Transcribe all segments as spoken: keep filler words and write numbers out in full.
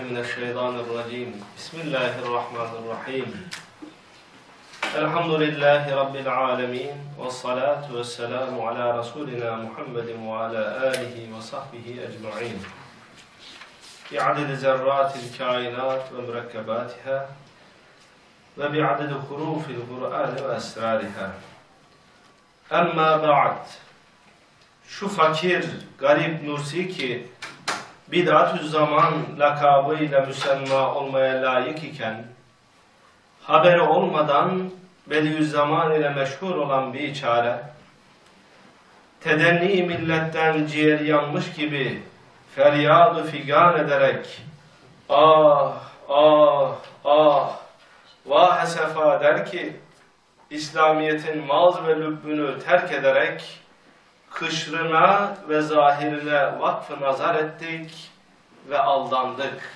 Euzubillahimineşşeytanirracim. Bismillahirrahmanirrahim. Elhamdülillahi Rabbil alemin. Vessalatu vesselamu ala Resulina Muhammedin ve ala alihi ve sahbihi ecma'in. Bi'adedi zerratil kainat ve mürekkebatiha ve bi'adedi hurufil Kur'an ve esrariha. Amma ba'd. Şu fakir, garip Nursi ki bid'at-ü zaman lakabıyla müsemma olmaya layık iken, haberi olmadan Bediüzzaman ile meşhur olan bir çare, tedenni milletten ciğer yanmış gibi feryad-ı figan ederek, ah, ah, ah, vah sefa der ki, İslamiyet'in maz ve lübbünü terk ederek, kışrına ve zahirine vakf-ı nazar ettik ve aldandık.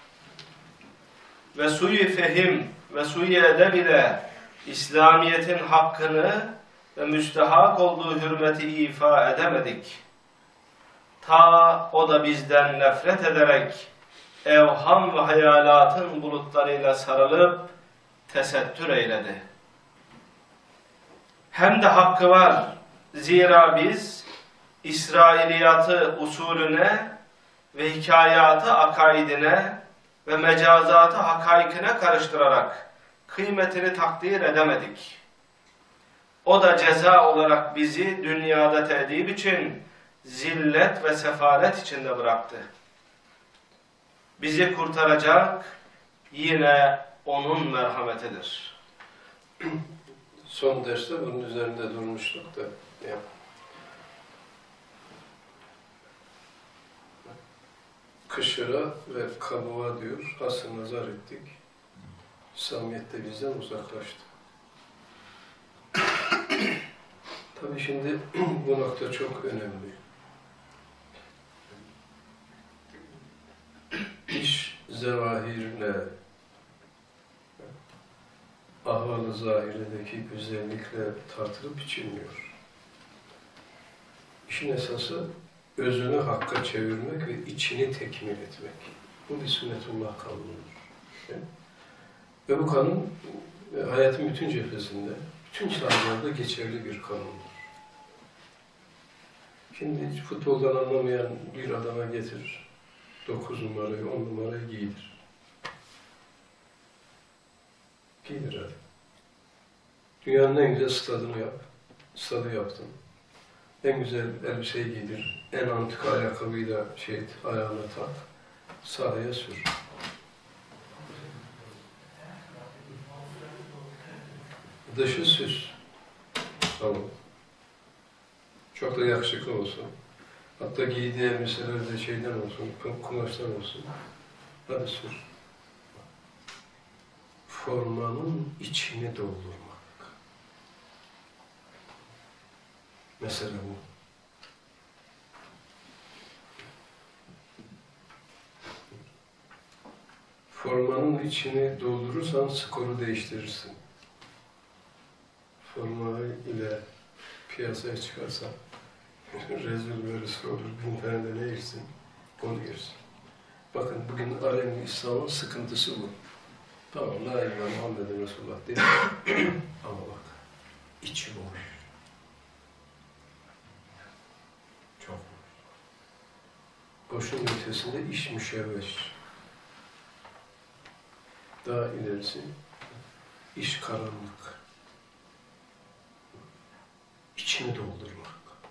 Ve suyu fehim ve suyu edeb ile İslamiyet'in hakkını ve müstehak olduğu hürmeti ifa edemedik. Ta o da bizden nefret ederek evham ve hayalatın bulutlarıyla sarılıp tesettür eyledi. Hem de hakkı var. Zira biz İsrailiyatı usulüne ve hikayatı akaidine ve mecazatı hakaikine karıştırarak kıymetini takdir edemedik. O da ceza olarak bizi dünyada tedbir için zillet ve sefalet içinde bıraktı. Bizi kurtaracak yine onun merhametidir. Son derste bunun üzerinde durmuştuk da. Ya. Kışıra ve kabuğa diyor, hasır nazar ettik. İslamiyet de bizden uzaklaştı. Tabii şimdi bu nokta çok önemli. İş zevahirle, ahval-ı zahiredeki güzellikle tartılıp biçilmiyor. İşin esası özünü hakka çevirmek ve içini tekmil etmek. Bu bir sünnetullah kanunudur. Ve bu kanun hayatın bütün cephesinde, bütün çağlarda geçerli bir kanundur. Şimdi futboldan anlamayan bir adama getirir, dokuz numarayı, on numarayı giydir. Giydir hadi. Dünyanın en güzel stadını yap. Stadı yaptın. En güzel elbiseyi giydir. En antik ayakkabıyı da şey et, ayağına tak. Sahaya sür. Dışı süs. Tamam. Çok da yakışıklı olsun. Hatta giydiği elbiseler de şeyden olsun, kumaştan olsun. Hadi sür. Formanın içini doldurmak. Mesela bu. Formanın içini doldurursan skoru değiştirirsin. Forma ile piyasaya çıkarsan rezil ve rüsva olur. Bin tane de ne yersin? Onu yersin. Bakın bugün alem-i İslam'ın sıkıntısı bu. Tamam, la ilahe illallah Muhammeden Resulullah değil. Ama bak, içi boş. Çok boş. Boşun ötesinde iş müşevveş. Daha ilerisi, iş karanlık. İçini doldurmak.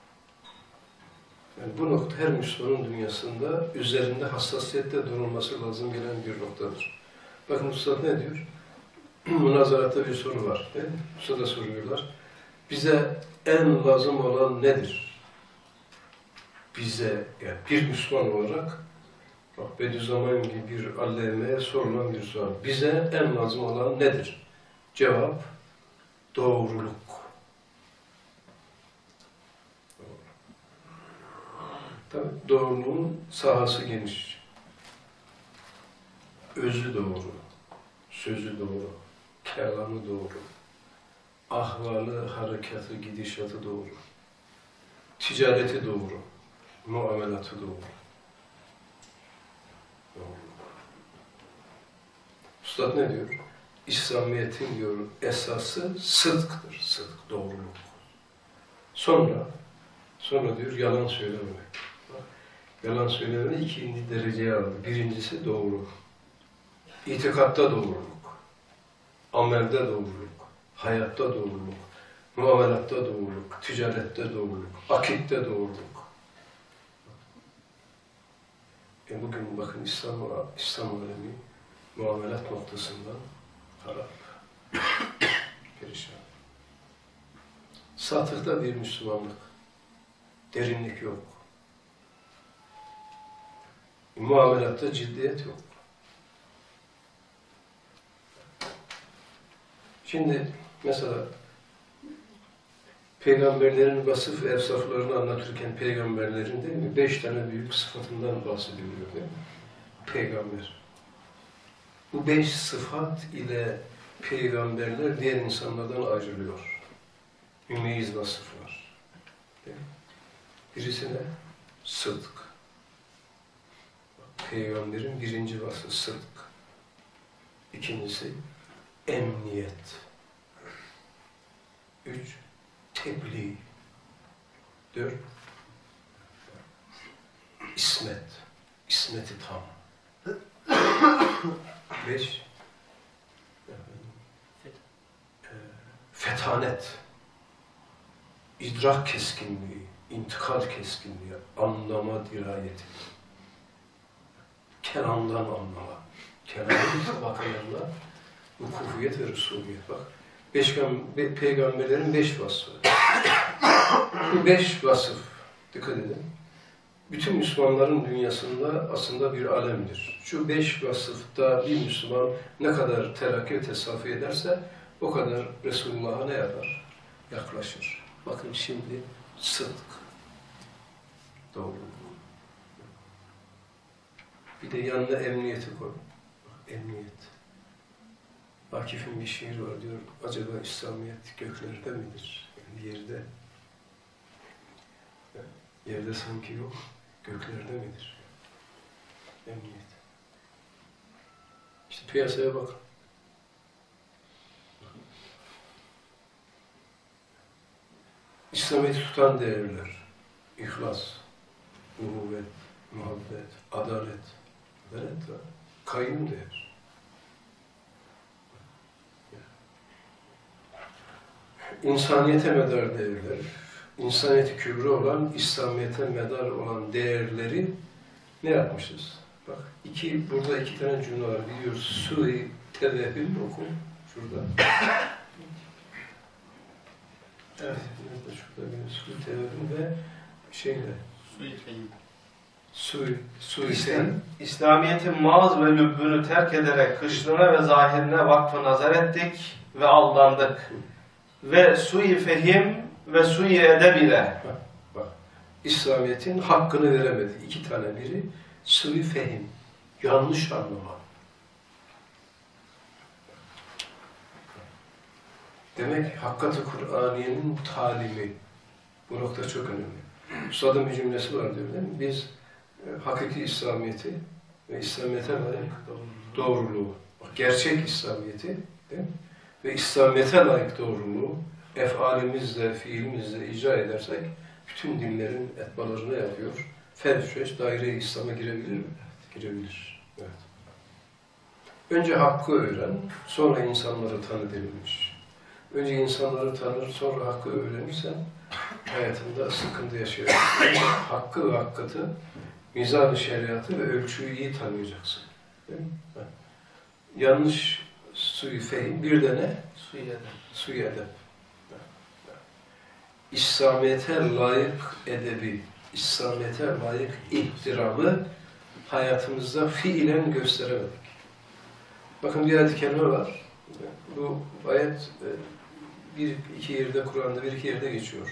Yani bu nokta her Müslümanın dünyasında üzerinde hassasiyette durulması lazım gelen bir noktadır. Bakın Üstad ne diyor? Münazaratta bir soru var. Değil mi? Üstad'a soruyorlar. Bize en lazım olan nedir? Bize, yani bir Müslüman olarak, bak Bediüzzaman gibi bir allemeye sorulan bir soru. Bize en lazım olan nedir? Cevap, doğruluk. Tabii doğruluğun sahası geniş. Özü doğru, sözü doğru, kelamı doğru, ahvalı, harekatı, gidişatı doğru, ticareti doğru, muamelatı doğru. Doğru. Üstad ne diyor? İslamiyet'in diyor esası sıdktır, sıdk, doğruluk. Sonra, sonra diyor yalan söylememek. Yalan söylemeyi ikinci dereceye aldı. Birincisi doğruluk. İtikatta doğruluk, amelde doğruluk, hayatta doğruluk, muamelatta doğruluk, ticarette doğruluk, akitte doğruluk. E bugün bakın İslam, İslam alemi muamelat noktasından harap, perişan. Satıkta bir Müslümanlık, derinlik yok. Muamelatta ciddiyet yok. Şimdi mesela peygamberlerin vasıf evsaflarını anlatırken peygamberlerin değil mi? Beş tane büyük sıfatından bahsediliyor değil mi? Peygamber. Bu beş sıfat ile peygamberler diğer insanlardan ayrılıyor. Ümmeyiz vasıflar. Değil mi? Birisi ne? Sıdk. Peygamberin birinci vasfı sıdk. İkincisi emniyet. Üç, tebliğ. Dört, ismet. İsmeti tam. Beş, fetanet. İdrak keskinliği, intikal keskinliği, anlama dirayeti. Kenan'dan anlama. Kenan'ın bakımlarla ukufiyet ve resuliyet. Bak, beş pe peygamberlerin beş vasfı. Bu beş vasıf, dikkat edin, bütün Müslümanların dünyasında aslında bir alemdir. Şu beş vasıfta bir Müslüman ne kadar terakki ve tesafi ederse o kadar Resulullah'a ne yapar? Yaklaşır. Bakın şimdi sıdk, doğruluk. Bir de yanına emniyeti koy. Emniyet. Akif'in bir şiir var diyor, acaba İslamiyet göklerde midir? Yani yerde. Yerde sanki yok, göklerde midir? Emniyet. İşte piyasaya bak. İslamiyet'i tutan değerler, ihlas, uhuvvet, muhabbet, adalet, adalet var, kayyum değer. İnsaniyete medar değerler, insaniyeti kübra olan, İslamiyete medar olan değerleri ne yapmışız? Bak, iki, burada iki tane cümle var, biliyoruz. Sui tevehüm oku, şurada. Evet, şurada bir sui tevehüm ve şeyle. Sui fehim. Sui, sui İslam, fehim. İslamiyet'in mağaz ve lübbünü terk ederek kışlığına ve zahirine vakfı nazar ettik ve aldandık. Ve sui fehim ve sui edeb ile. Bak, bak. İslamiyet'in hakkını veremedi. İki tane biri sui fehim. Yanlış anlama. Demek Hakkat-ı Kur'aniye'nin talimi. Bu nokta çok önemli. Üstadın bir cümlesi var diyor değil mi? Biz e, hakiki İslamiyet'i ve İslamiyet'e layık doğruluğu, gerçek İslamiyet'i değil mi? Ve İslamiyet'e layık doğruluğu efalimizle, fiilimizle icra edersek bütün dinlerin etbalarını yapıyor. Felsefe daire-i İslam'a girebilir mi? Girebilir. Evet. Önce hakkı öğren, sonra insanları tanı denilmiş. Önce insanları tanır, sonra hakkı öğrenirsen hayatında sıkıntı yaşayacaksın. Hakkı ve hakikati, mizan-ı şeriatı ve ölçüyü iyi tanıyacaksın. Değil mi? Yanlış suyu fehim, bir de ne? Sui edeb. Suyu edeb. İslamiyet'e layık edebi, İslamiyet'e layık ihtiramı hayatımızda fiilen gösteremedik. Bakın bir ayet-i kerime var. Bu ayet bir iki yerde Kur'an'da bir iki yerde geçiyor.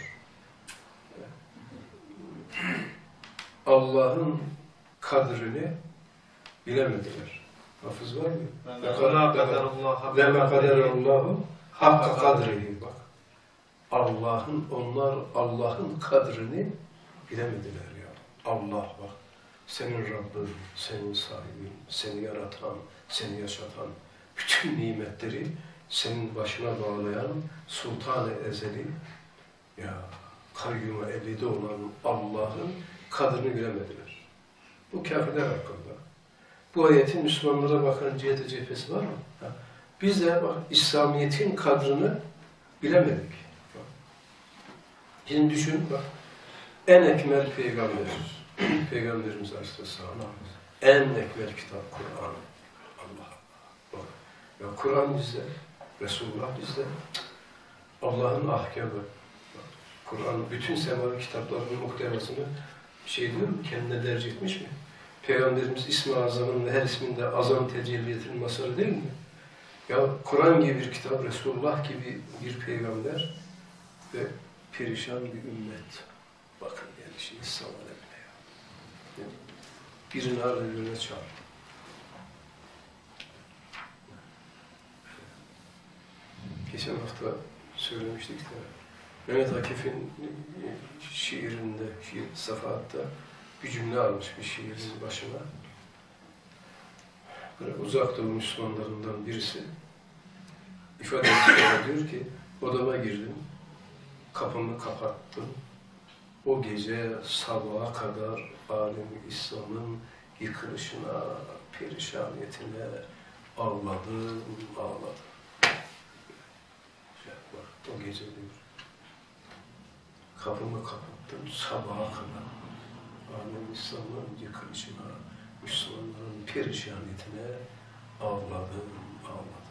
Allah'ın kadrini bilemediler. Hafız var mı? Ve me kaderallahu hakka kadrihi. Bak. Allah'ın, onlar Allah'ın kadrini bilemediler ya. Allah bak. Senin Rabbin, senin sahibin, seni yaratan, seni yaşatan, bütün nimetleri senin başına bağlayan Sultan-ı Ezeli, ya kayyum-u ebedi olan Allah'ın kadrini bilemediler. Bu kafirler hakkında. Bu ayetin Müslümanlara bakan cihete cephesi var mı? Ha. Biz de bak İslamiyet'in kadrini bilemedik. Bak. Şimdi düşün bak. En ekmel peygamber, Peygamberimiz Aleyhisselam. En ekmel kitap Kur'an. Allah. Bak. Ya Kur'an bizde, Resulullah bizde. Allah'ın ahkamı. Kur'an bütün semavi kitaplarının muhtevasını şey diyor mu, kendine derc etmiş mi? Peygamberimiz İsmi Azam'ın ve her isminde azam tecelliyetinin masarı değil mi? Ya Kur'an gibi bir kitap, Resulullah gibi bir peygamber ve perişan bir ümmet. Bakın yani şimdi İslam alemine ya. Yani birini ara birine çağır. Geçen hafta söylemiştik de Mehmet Akif'in şiirinde, şiir safahatta bir cümle almış bir şiirin başına. Böyle uzak doğu Müslümanlarından birisi ifade ediyor, diyor ki odama girdim, kapımı kapattım. O gece sabaha kadar alemi İslam'ın yıkılışına, perişaniyetine ağladım, ağladım. Ya bak, o gece diyor. Kapımı kapattım sabaha kadar. Alem İslam'ın yıkılışına, Müslümanların perişaniyetine ağladım, ağladım.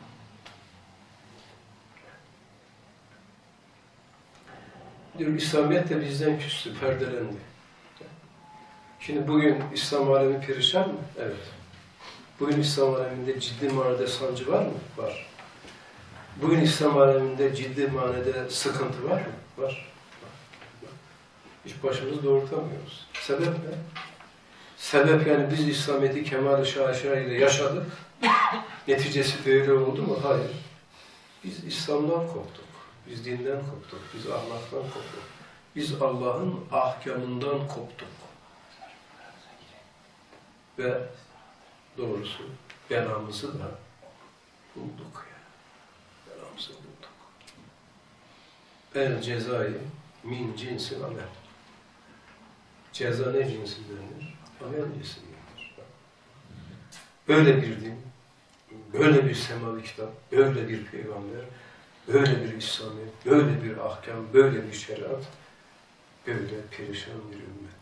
Diyor, İslamiyet de bizden küstü, perdelendi. Şimdi bugün İslam alemi perişan mı? Evet. Bugün İslam aleminde ciddi manada sancı var mı? Var. Bugün İslam aleminde ciddi manada sıkıntı var mı? Var. Hiç başımızı doğrultamıyoruz. Sebep ne? Sebep yani biz İslamiyet'i kemal-i şaşa ile yaşadık. Neticesi böyle oldu mu? Hayır. Biz İslam'dan koptuk. Biz dinden koptuk. Biz ahlaktan koptuk. Biz Allah'ın ahkamından koptuk. Ve doğrusu belamızı da bulduk yani. Belamızı bulduk. El cezayı min cinsi amel. Ceza ne cinsindendir? Amel cinsindendir. Böyle bir din, böyle bir semavi kitap, böyle bir peygamber, böyle bir İslamiyet, böyle bir ahkam, böyle bir şeriat, böyle perişan bir ümmet.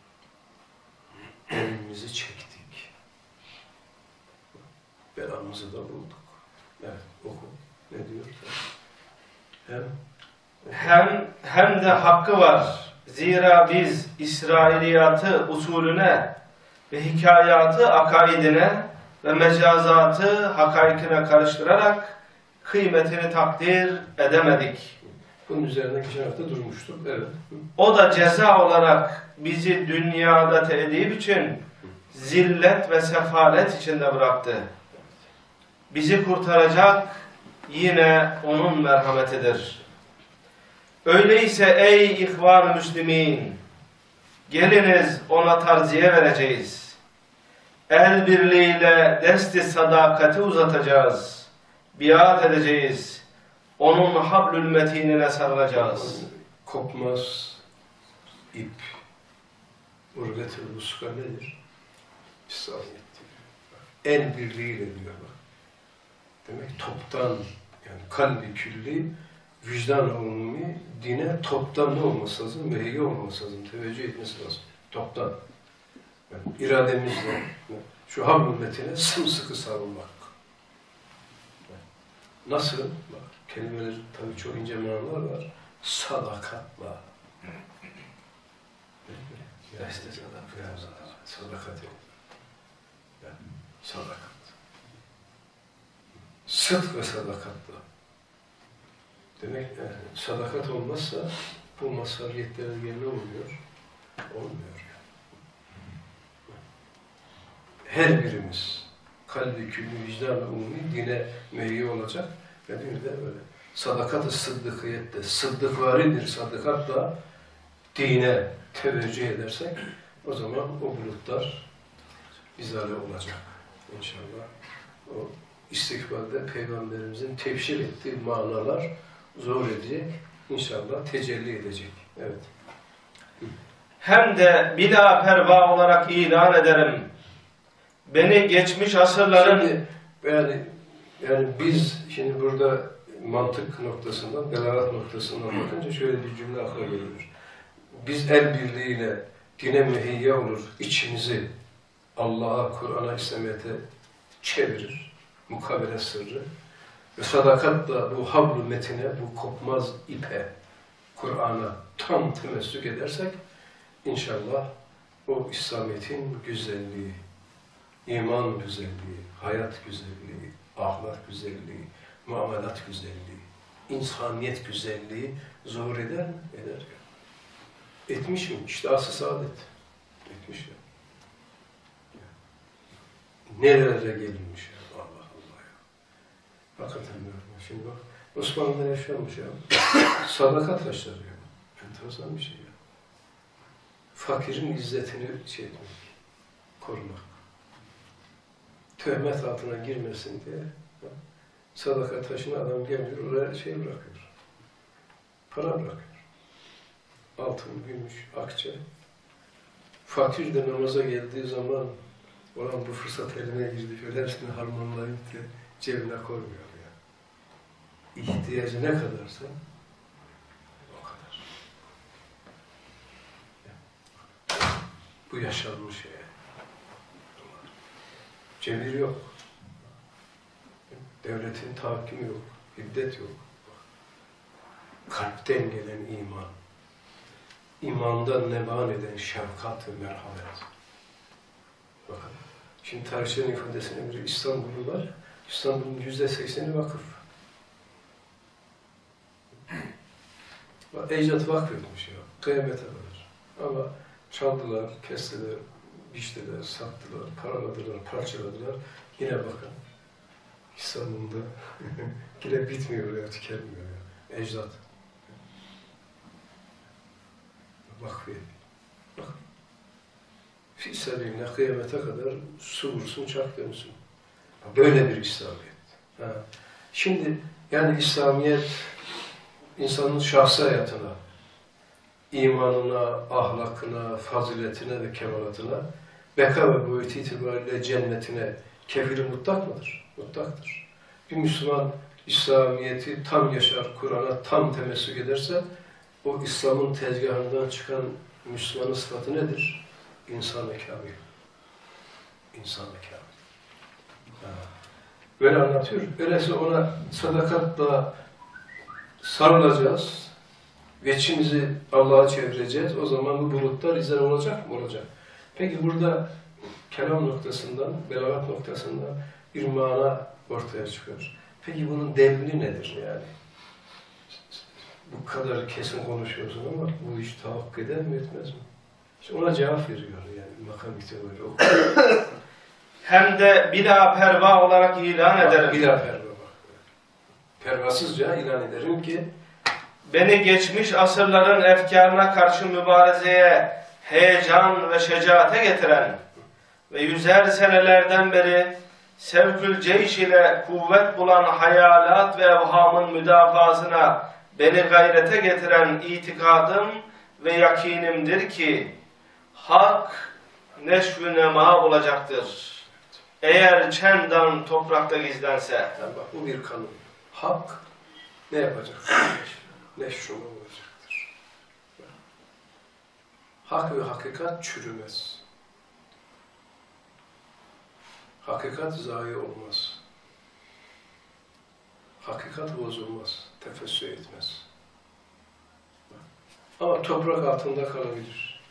Elimizi çektik. Belamızı da bulduk. Evet, oku. Ne diyor? Hem Hem hem de hakkı var. Zira biz İsrailiyatı usulüne ve hikayatı akaidine ve mecazatı hakaikine karıştırarak kıymetini takdir edemedik. bunun üzerine geçen hafta durmuştuk. Evet. O da ceza olarak bizi dünyada teedip için zillet ve sefalet içinde bıraktı. Bizi kurtaracak yine onun merhametidir. Öyleyse ey ihvan-ı müslimin, geliniz ona tarziye vereceğiz. El birliğiyle desti sadakati uzatacağız. Biat edeceğiz. Onun hablül metinine sarılacağız. Kopmaz ip. Urvetül vuska nedir? İslamiyet diyor. El birliğiyle diyor bak. Demek toptan, yani kalbi külli, vicdan umumi, dine toptan ne olması lazım? Müheyyi olması lazım, teveccüh etmesi lazım. Toptan. Yani irademizle şu hablül metine sımsıkı sarılmak. Nasıl? Bak, kelimeler tabii çok ince manalar var. Sadakatla. Deste sadakat. Sadakat yok. Yani sadakat. Sıdk ve sadakatla. Demek yani sadakat olmazsa bu mazhariyetler yerine olmuyor. Olmuyor yani. Her birimiz kalbi, külli, vicdan ve umumi dine müheyyi olacak ve bir de böyle sadakat-ı sıddıkiyette, sıddıkvari bir sadakatla dine teveccüh edersek o zaman o bulutlar izale olacak. İnşallah o istikbalde Peygamberimizin tefsir ettiği manalar zor edecek, inşallah tecelli edecek. Evet. Hem de bila perva olarak ilan ederim. Beni geçmiş asırların... Şimdi yani, yani biz şimdi burada mantık noktasından, belagat noktasından bakınca şöyle bir cümle akla geliyor. Biz el birliğiyle dine müheyya olur, içimizi Allah'a, Kur'an'a, İslamiyet'e çevirir, mukabele sırrı ve sadakatla bu habl-ı metine, bu kopmaz ipe, Kur'an'a tam temessük edersek inşallah o İslamiyet'in güzelliği, iman güzelliği, hayat güzelliği, ahlak güzelliği, muamelat güzelliği, insaniyet güzelliği zuhur eder mi? Eder ya. Etmiş mi? İşte asıl saadet. Etmiş ya. Nerelere gelinmiş ya. Allah Allah ya. Hakikaten diyorum. Şimdi bak, Osmanlı'da yaşanmış ya. Sadaka taşları ya. Enteresan bir şey ya. Fakirin izzetini şey etmek, korumak. Töhmet altına girmesin diye sadaka taşına adam geliyor, oraya şey bırakıyor. Para bırakıyor. Altın, gümüş, akçe. Fakir de namaza geldiği zaman olan bu fırsat eline girdi. Şöyle hepsini harmanlayıp diye cebine koymuyor ya. İhtiyacı ne kadarsa o kadar. Bu yaşanmış şey. Cebir yok. Devletin tahakkümü yok. Hiddet yok. Kalpten gelen iman. İmandan neban eden şefkat ve merhamet. Bakın. Şimdi tarihçilerin ifadesine göre İstanbul'u var. İstanbul'un yüzde sekseni vakıf. Ecdat vakfetmiş ya. Kıyamete kadar. Ama çaldılar, kestiler, biçtiler, sattılar, paraladılar, parçaladılar. Yine bakın. İstanbul'da yine bitmiyor ya, tükenmiyor ya. Ecdat. Vakfı. Bak. Fî-sebillah kıyamete kadar su vursun, çak dönsün. Böyle bir İslamiyet. Ha. Şimdi yani İslamiyet insanın şahsi hayatına, imanına, ahlakına, faziletine ve kemalatına, beka ve boyutu itibariyle cennetine kefil-i mutlak mıdır? Mutlaktır. Bir Müslüman İslamiyet'i tam yaşar, Kur'an'a tam temessük ederse, o İslam'ın tezgahından çıkan Müslümanın sıfatı nedir? İnsan-ı kâmil. İnsan-ı kâmil. Böyle anlatıyor. Öyleyse ona sadakatla sarılacağız. Veçimizi Allah'a çevireceğiz. O zaman bu bulutlar izler olacak mı? Olacak. Peki burada kelam noktasından, belagat noktasından bir mana ortaya çıkıyor. Peki bunun devri nedir yani? Bu kadar kesin konuşuyorsun ama bu iş tahakkuk eder mi etmez mi? İşte ona cevap veriyor yani makam itibariyle. Hem de bila perva olarak ilan ederim. Bila perva bak. Pervasızca ilan ederim ki beni geçmiş asırların efkarına karşı mübarezeye, heyecan ve şecaate getiren ve yüzer senelerden beri sevkül ceyş ile kuvvet bulan hayalat ve evhamın müdafasına beni gayrete getiren itikadım ve yakinimdir ki hak neşv-ü nema olacaktır. Eğer çendan toprakta gizlense. Yani bak bu bir kanun. Hak ne yapacak? Neşv-ü nema olacaktır. Hak ve hakikat çürümez. Hakikat zayi olmaz. Hakikat bozulmaz, tefessü etmez. Ama toprak altında kalabilir.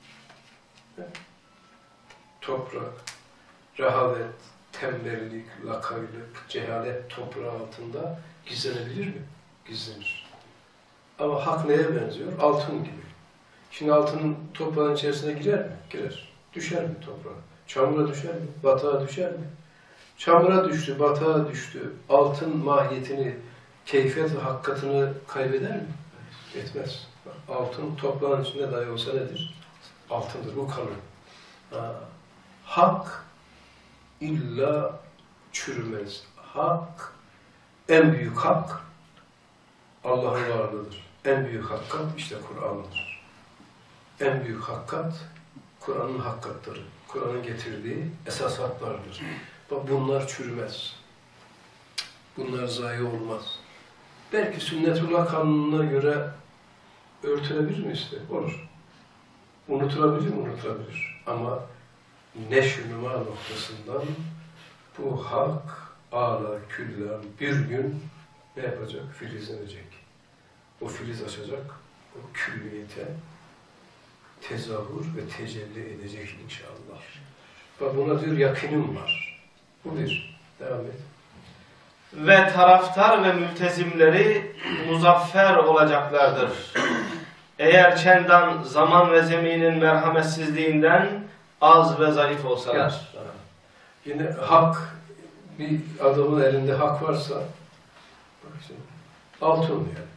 Toprak, rehavet, tembellik, lakaylık, cehalet toprağı altında gizlenebilir mi? Gizlenir. Ama hak neye benziyor? Altın gibi. Şimdi altının toprağın içerisine girer mi? Girer. Düşer mi toprağa? Çamura düşer mi? Batağa düşer mi? Çamura düştü, batağa düştü. Altın mahiyetini, keyfiyet ve hakikatini kaybeder mi? Etmez. Altın toprağın içinde dahi olsa nedir? Altındır. Bu kanun. Ha. Hak illa çürümez. hak, en büyük hak Allah'ın varlığıdır. En büyük hakikat işte Kur'an'dır. En büyük hakikat Kur'an'ın hakikatları. Kur'an'ın getirdiği esas haklardır. Bak bunlar çürümez. Bunlar zayi olmaz. Belki sünnetullah kanununa göre örtülebilir mi işte? Olur. Unutulabilir mi? Unutulabilir. Ama neşr-i-numa noktasından bu hak âlâ küllân bir gün ne yapacak? Filizlenecek. O filiz açacak. O külliyete tezahür ve tecelli edecek inşallah. Bak buna diyor yakinim var. Bu bir. Devam et. Ve taraftar ve mültezimleri muzaffer olacaklardır. Eğer çendan zaman ve zeminin merhametsizliğinden az ve zayıf olsalar. Yine hak, bir adamın elinde hak varsa, bak şimdi, altın yani.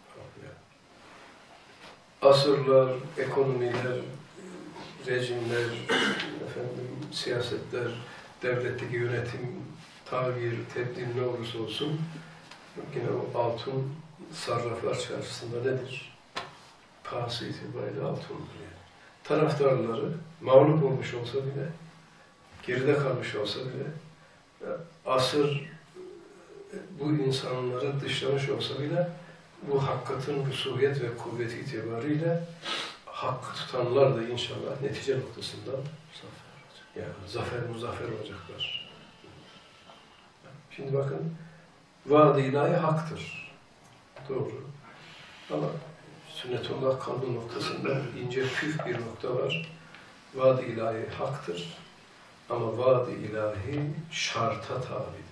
Asırlar, ekonomiler, rejimler, efendim, siyasetler, devletteki yönetim, tavir, tebdil ne olursa olsun, yine o altın sarraflar çarşısında nedir? Pahası itibariyle altındır yani. Taraftarları mağlup olmuş olsa bile, geride kalmış olsa bile, asır bu insanları dışlamış olsa bile, bu hakikatin rusuhiyet ve kuvveti itibariyle hakkı tutanlar da inşallah netice noktasında yani zafer muzaffer olacaklar. Şimdi bakın, vaad-ı ilahi haktır. Doğru. Ama sünnetullah kanun noktasında ince püf bir nokta var. Vaad-ı ilahi haktır. Ama vaad-ı ilahi şarta tabidir.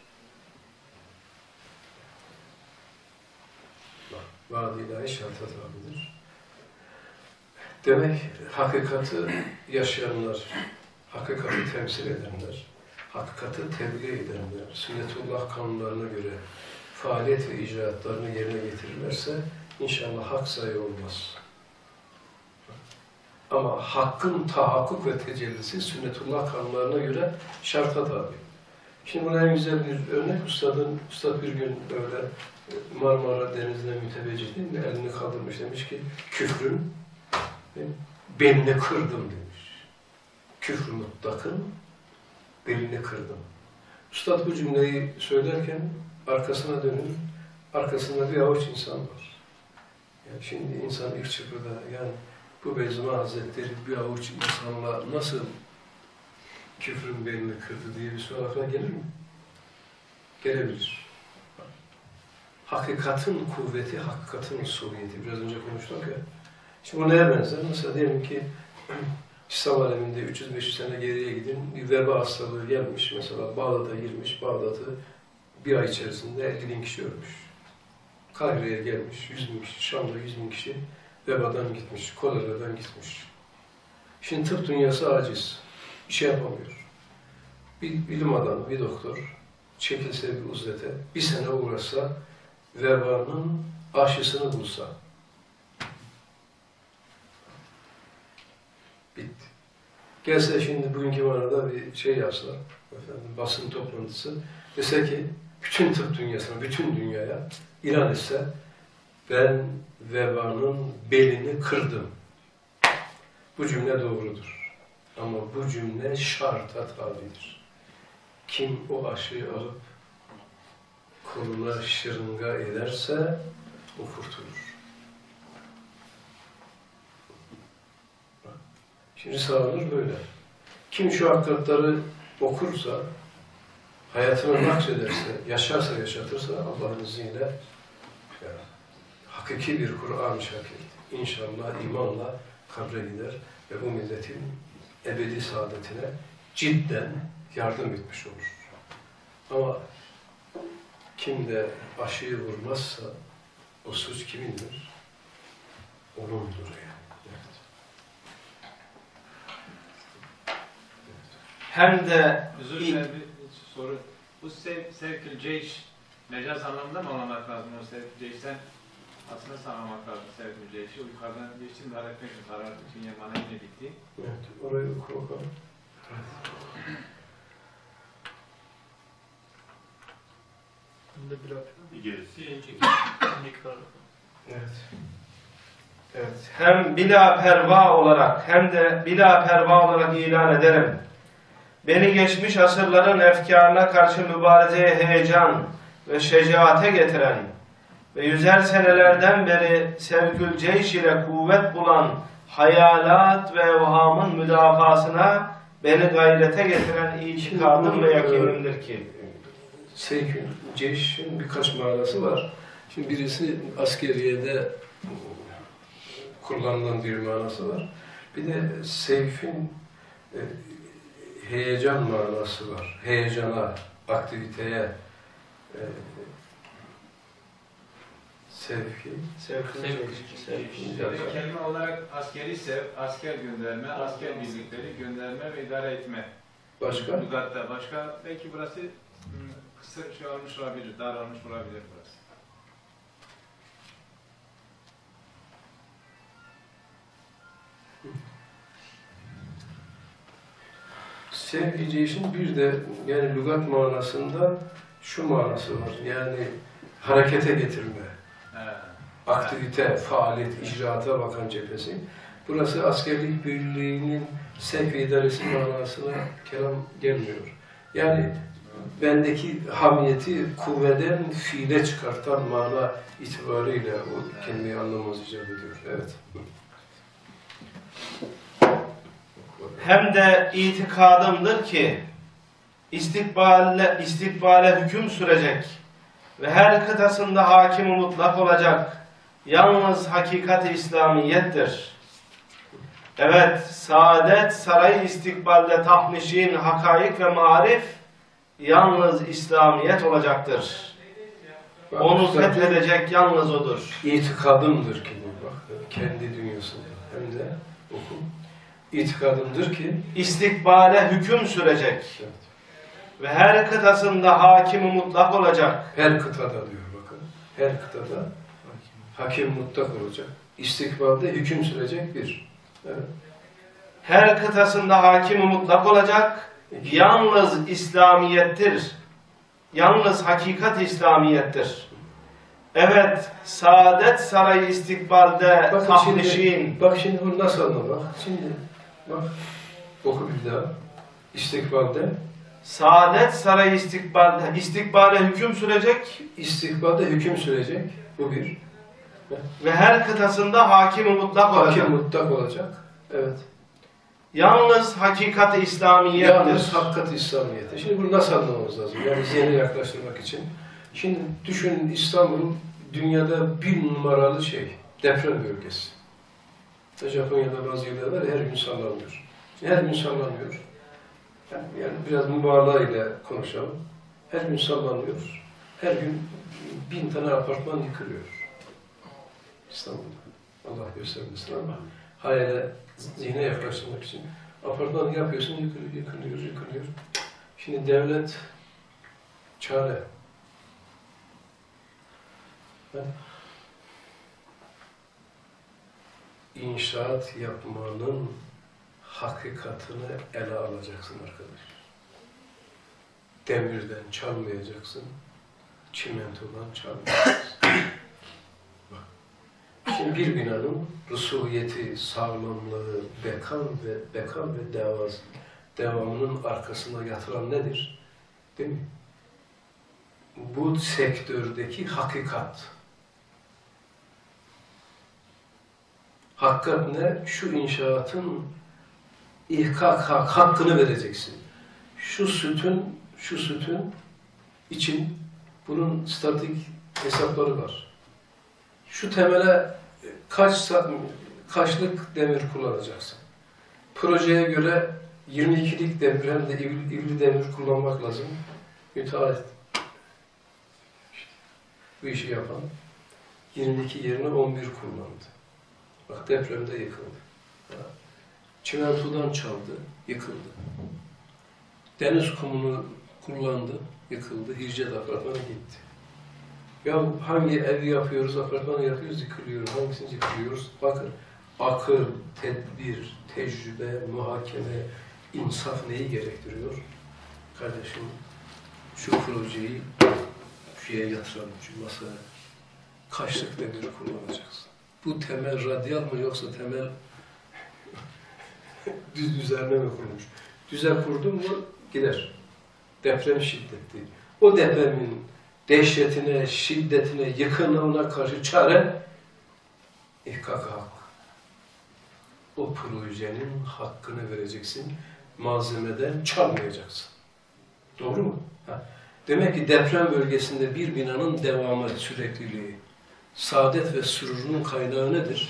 Vaad-ı ilahi şarta tabidir. Demek hakikati yaşayanlar, hakikati temsil edenler, hakikati tebliğ edenler, sünnetullah kanunlarına göre faaliyet ve icraatlarını yerine getirirlerse inşallah hak zayi olmaz. Ama hakkın tahakkuk ve tecellisi sünnetullah kanunlarına göre şarta tabi. Şimdi buna en güzel bir örnek, Üstad'ın, Üstad bir gün böyle Marmara Denizi'ne müteveccih değil mi? Elini kaldırmış, demiş ki küfrün belini kırdım demiş. Küfr mutlakın belini kırdım. Üstad bu cümleyi söylerken arkasına dönün, arkasında bir avuç insan var. Yani şimdi insan ilk çıkıda, yani bu Beyzuma Hazretleri bir avuç insanla nasıl küfrün belini kırdı diye bir soru aklına gelir mi? Gelebilir. Hakikatin kuvveti, hakikatin usuliyeti. Biraz önce konuştuk ya. Şimdi bu neye benzer? Mesela diyelim ki İslam aleminde üç yüz beş yüz sene geriye gidin, bir veba hastalığı gelmiş. Mesela Bağdat'a girmiş, Bağdat'ı bir ay içerisinde elli bin kişi ölmüş. Kahire'ye gelmiş, yüz bin kişi, Şam'da yüz bin kişi vebadan gitmiş, koleradan gitmiş. Şimdi tıp dünyası aciz, bir şey yapamıyor. Bir bilim adamı, bir doktor çekilse bir uzlete, bir sene uğraşsa, vebanın aşısını bulsa, bitti. Gelse şimdi bugünkü manada bir şey yapsa, efendim, basın toplantısı, dese ki bütün tıp dünyasına, bütün dünyaya ilan etse, ben vebanın belini kırdım. Bu cümle doğrudur. Ama bu cümle şarta tabidir. Kim o aşıyı alıp koluna şırınga ederse o kurtulur. Şimdi sağlanır böyle. Kim şu hakikatları okursa, hayatına nakşederse, yaşarsa, yaşatırsa Allah'ın izniyle yani, hakiki bir Kur'an-ı Şakir inşallah imanla kabre gider ve bu milletin ebedi saadetine cidden yardım etmiş olur. Ama kim de aşıyı vurmazsa o suç kimindir? Onundur yani. Evet. Hem de Özür dilerim bir soru. Bu sev, sevkil ceyş mecaz anlamında mı anlamak lazım? O sevkil ceyşten aslında sağlamak lazım sevkil ceyşi. O yukarıdan geçtim de öğretmek için karar için yemana yine bitti. Evet, orayı oku bakalım. Evet. Evet. Evet. Hem bila perva olarak hem de bila perva olarak ilan ederim. Beni geçmiş asırların efkarına karşı mübarezeye heyecan ve şecaate getiren ve yüzer senelerden beri sevkül ceyş ile kuvvet bulan hayalat ve evhamın müdafasına beni gayrete getiren itikadım ve yakinimdir ki. Sevkül ceyşin birkaç manası var. Şimdi birisi askeriyede kullanılan bir manası var. Bir de sevfin e, heyecan manası var. Heyecana, aktiviteye e, sevki. Sevkül ceyş. Sevki kelime olarak askeri sev, asker gönderme, asker birlikleri gönderme ve idare etme. Başka? Lügatta başka, belki burası hmm, kısa şey olmuş olabilir, dar olmuş olabilir burası. Sevgi ceyşin bir de yani lügat manasında şu manası var. Yani harekete getirme, He. aktivite, faaliyet, icraata bakan cephesi. Burası askerlik birliğinin sevk ve idaresi manasına kelam gelmiyor. Yani bendeki hamiyeti kuvveden fiile çıkartan mana itibariyle o kelimeyi anlamamız icap ediyor. Evet. Hem de itikadımdır ki istikbale, istikbale hüküm sürecek ve her kıtasında hakim mutlak olacak yalnız hakikat-i İslamiyettir. Evet, saadet sarayı istikbalde tahnişin hakaik ve marif yalnız İslamiyet olacaktır. Bak, Onu zaten fethedecek yalnız odur. İtikadımdır ki bu, bak, kendi dünyasında hem de oku. İtikadımdır ki İstikbale hüküm sürecek evet, ve her kıtasında hakimi mutlak olacak. her kıtada diyor bakın. Her kıtada hakim mutlak olacak. İstikbalde hüküm sürecek bir. Evet. Her kıtasında hakimi mutlak olacak. İki. Yalnız İslamiyettir. Yalnız hakikat İslamiyettir. Evet, saadet sarayı istikbalde Bakın tahnişin. şimdi, bak şimdi bunu nasıl anla bak. Şimdi bak oku bir daha. İstikbalde Saadet sarayı istikbalde, istikbale hüküm sürecek istikbalde hüküm sürecek. Bu bir. ve her kıtasında hakimi mutlak olacak. Hakim mutlak olacak. Evet. Yalnız hakikat-i İslamiyettir. Yalnız hakikat İslamiyet'te. Şimdi bunu nasıl anlamamız lazım? Yani zihne yaklaştırmak için. Şimdi düşünün İstanbul dünyada bir numaralı şey. Deprem bölgesi. Japonya'da bazı yerler var, her gün sallanıyor. Her gün sallanıyor. Yani, yani biraz mübalağa ile konuşalım. Her gün sallanıyor. Her gün bin tane apartman yıkılıyor. İstanbul'da. Allah göstermesin ama hayale, zihne yaklaştırmak için. Apartman yapıyorsun, yıkılıyor, yıkılıyor, yıkılıyor. Şimdi devlet çare. Ha? İnşaat yapmanın hakikatini ele alacaksın arkadaş. Demirden çalmayacaksın, çimentodan çalmayacaksın. Bak. Şimdi bir binanın rusuviyeti, sağlamlığı, bekan ve bekan ve devası, devamının arkasına yatıran nedir? Değil mi? Bu sektördeki hakikat. Hakikat ne? Şu inşaatın ihkak hak, hakkını vereceksin. Şu sütun, şu sütun için bunun statik hesapları var. Şu temele kaç kaçlık demir kullanacaksın? Projeye göre yirmi ikilik demir hem de ivli, ivli demir kullanmak lazım. Müteahhit bu işi yapan yirmi iki yerine on bir kullandı. Bak depremde yıkıldı. Çimentodan çaldı, yıkıldı. Deniz kumunu kullandı, yıkıldı. Hircet apartmana gitti. Ya hangi evi yapıyoruz, apartmanı yapıyoruz, yıkılıyor. Hangisini yıkılıyoruz? Bakın, akıl, tedbir, tecrübe, muhakeme, insaf neyi gerektiriyor? Kardeşim, şu projeyi şuraya yatıralım şu masaya. Kaçlık demiri kullanacaksın. Bu temel radyal mı yoksa temel düz üzerine mi kurulmuş? Düze kurdun mu gider. Deprem şiddetli. O depremin dehşetine, şiddetine, yıkımına karşı çare ihkak hak. O projenin hakkını vereceksin. Malzemeden çalmayacaksın. Doğru mu? Ha. Demek ki deprem bölgesinde bir binanın devamı, sürekliliği, saadet ve sürurunun kaynağı nedir?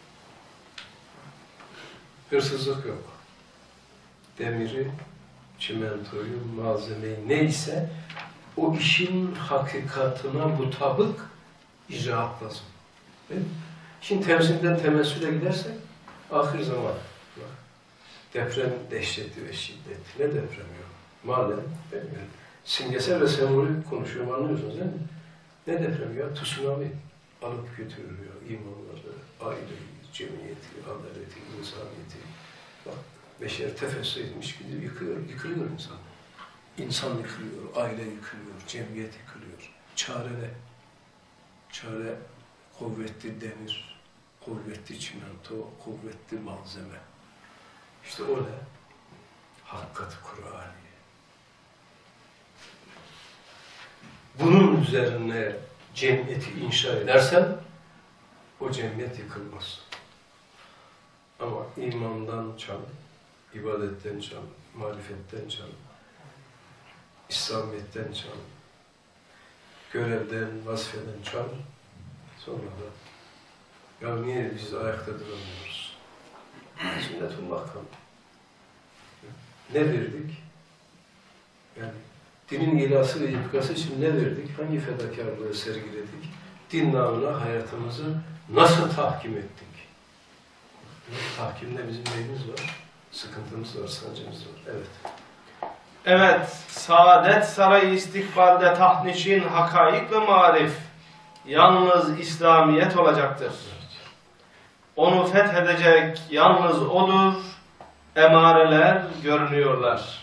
Hırsızlık yok. Demiri, çimentoyu, malzemeyi neyse o işin hakikatına mutabık icraat lazım. Değil mi? Şimdi temsilden temessüle gidersek ahir zaman. Bak, deprem dehşetli ve şiddetli. Ne deprem yok? Madem bilmiyorum. Simgesel ve sembolik konuşuyorum, anlıyorsunuz değil mi? Ne deprem ya? Tsunami alıp götürüyor imanları, aileyi, cemiyeti, adaleti, insaniyeti. Bak, beşer tefessü etmiş gidiyor, yıkıyor, yıkılıyor insan. İnsan yıkılıyor, aile yıkılıyor, cemiyet yıkılıyor. Çare ne? Çare kuvvetli demir, kuvvetli çimento, kuvvetli malzeme. İşte o ne? Hakikat-ı Kur'an'ı. Bunun üzerine cemiyeti inşa edersen o cemiyet yıkılmaz. Ama imandan çal, ibadetten çal, marifetten çal, İslamiyet'ten çal, görevden, vazifeden çal, sonra da ya niye biz ayakta duramıyoruz? Sünnet-ül makam. Ne verdik? Yani dinin ilası ve ifkası için ne verdik? Hangi fedakarlığı sergiledik? Din namına hayatımızı nasıl tahkim ettik? Tahkimde bizim neyimiz var? Sıkıntımız var, sancımız var. Evet. Evet, saadet sarayı istikbalde tahnişin hakaik ve marif yalnız İslamiyet olacaktır. Onu fethedecek yalnız odur, emareler görünüyorlar.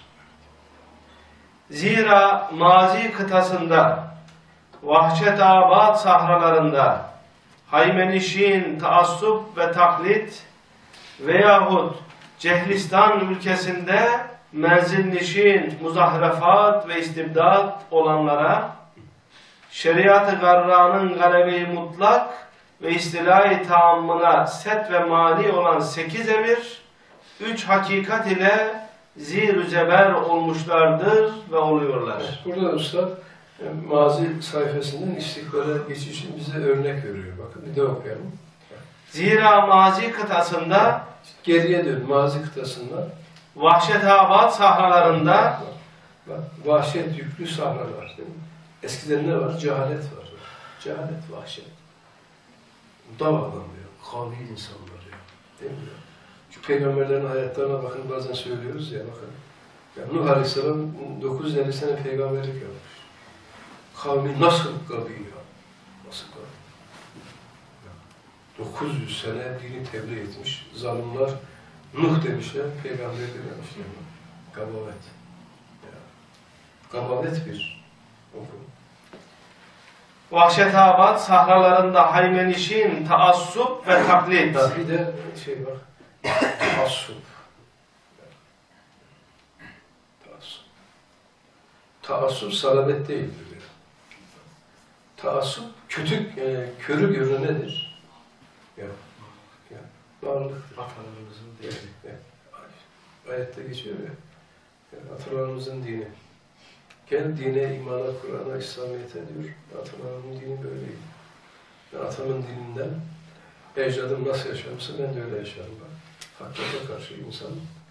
Zira mazi kıtasında, Vahşet-Abad sahralarında, Haymenişin taassup ve taklit veyahut Cehlistan ülkesinde menzilnişin muzahrefat ve istibdat olanlara, şeriat-ı garranın galebeyi mutlak ve istilâ-i taammına set ve mani olan sekiz emir, üç hakikat ile zir-ü zeber olmuşlardır ve oluyorlar. Burada Üstad mazi sayfasından istikbale geçişin bize örnek veriyor. Bakın bir de okuyalım. Zira mazi kıtasında, geriye dön mazi kıtasında, Vahşet-Abad sahralarında, bak, bak, vahşet yüklü sahralar değil mi? Eskiden ne var? Cehalet var. Cehalet, vahşet. Dav adamıyor, kavi insanlar ya. Değil mi? Şu peygamberlerin hayatlarına bakın, bazen söylüyoruz ya, bakın. Ya Nuh Aleyhisselam dokuz yüz elli sene peygamberlik yapmış. Kavmi nasıl kavi ya? Nasıl kavi? dokuz yüz sene dini tebliğ etmiş. Zalimler Nuh demişler, peygamber demişler. Gabavet. Ya. Gabavet bir oku. Vahşet-Abad sahralarında Haymenişin taassup ve taklit. Ya bir de şey var, taassup. Taassup. Taassup salabet değildir. Taassup kötü, e, körü görü nedir? Ya, ya, varlıktır. Atalarımızın dini. Ayette geçiyor ya, yani atalarımızın dini. Gel dine, imana, Kur'an'a, İslamiyet'e diyor. Atalarımın dini böyleydi. Ben atamın dininden, ecdadım nasıl yaşamışsa ben de öyle yaşarım. Hakikate karşı insan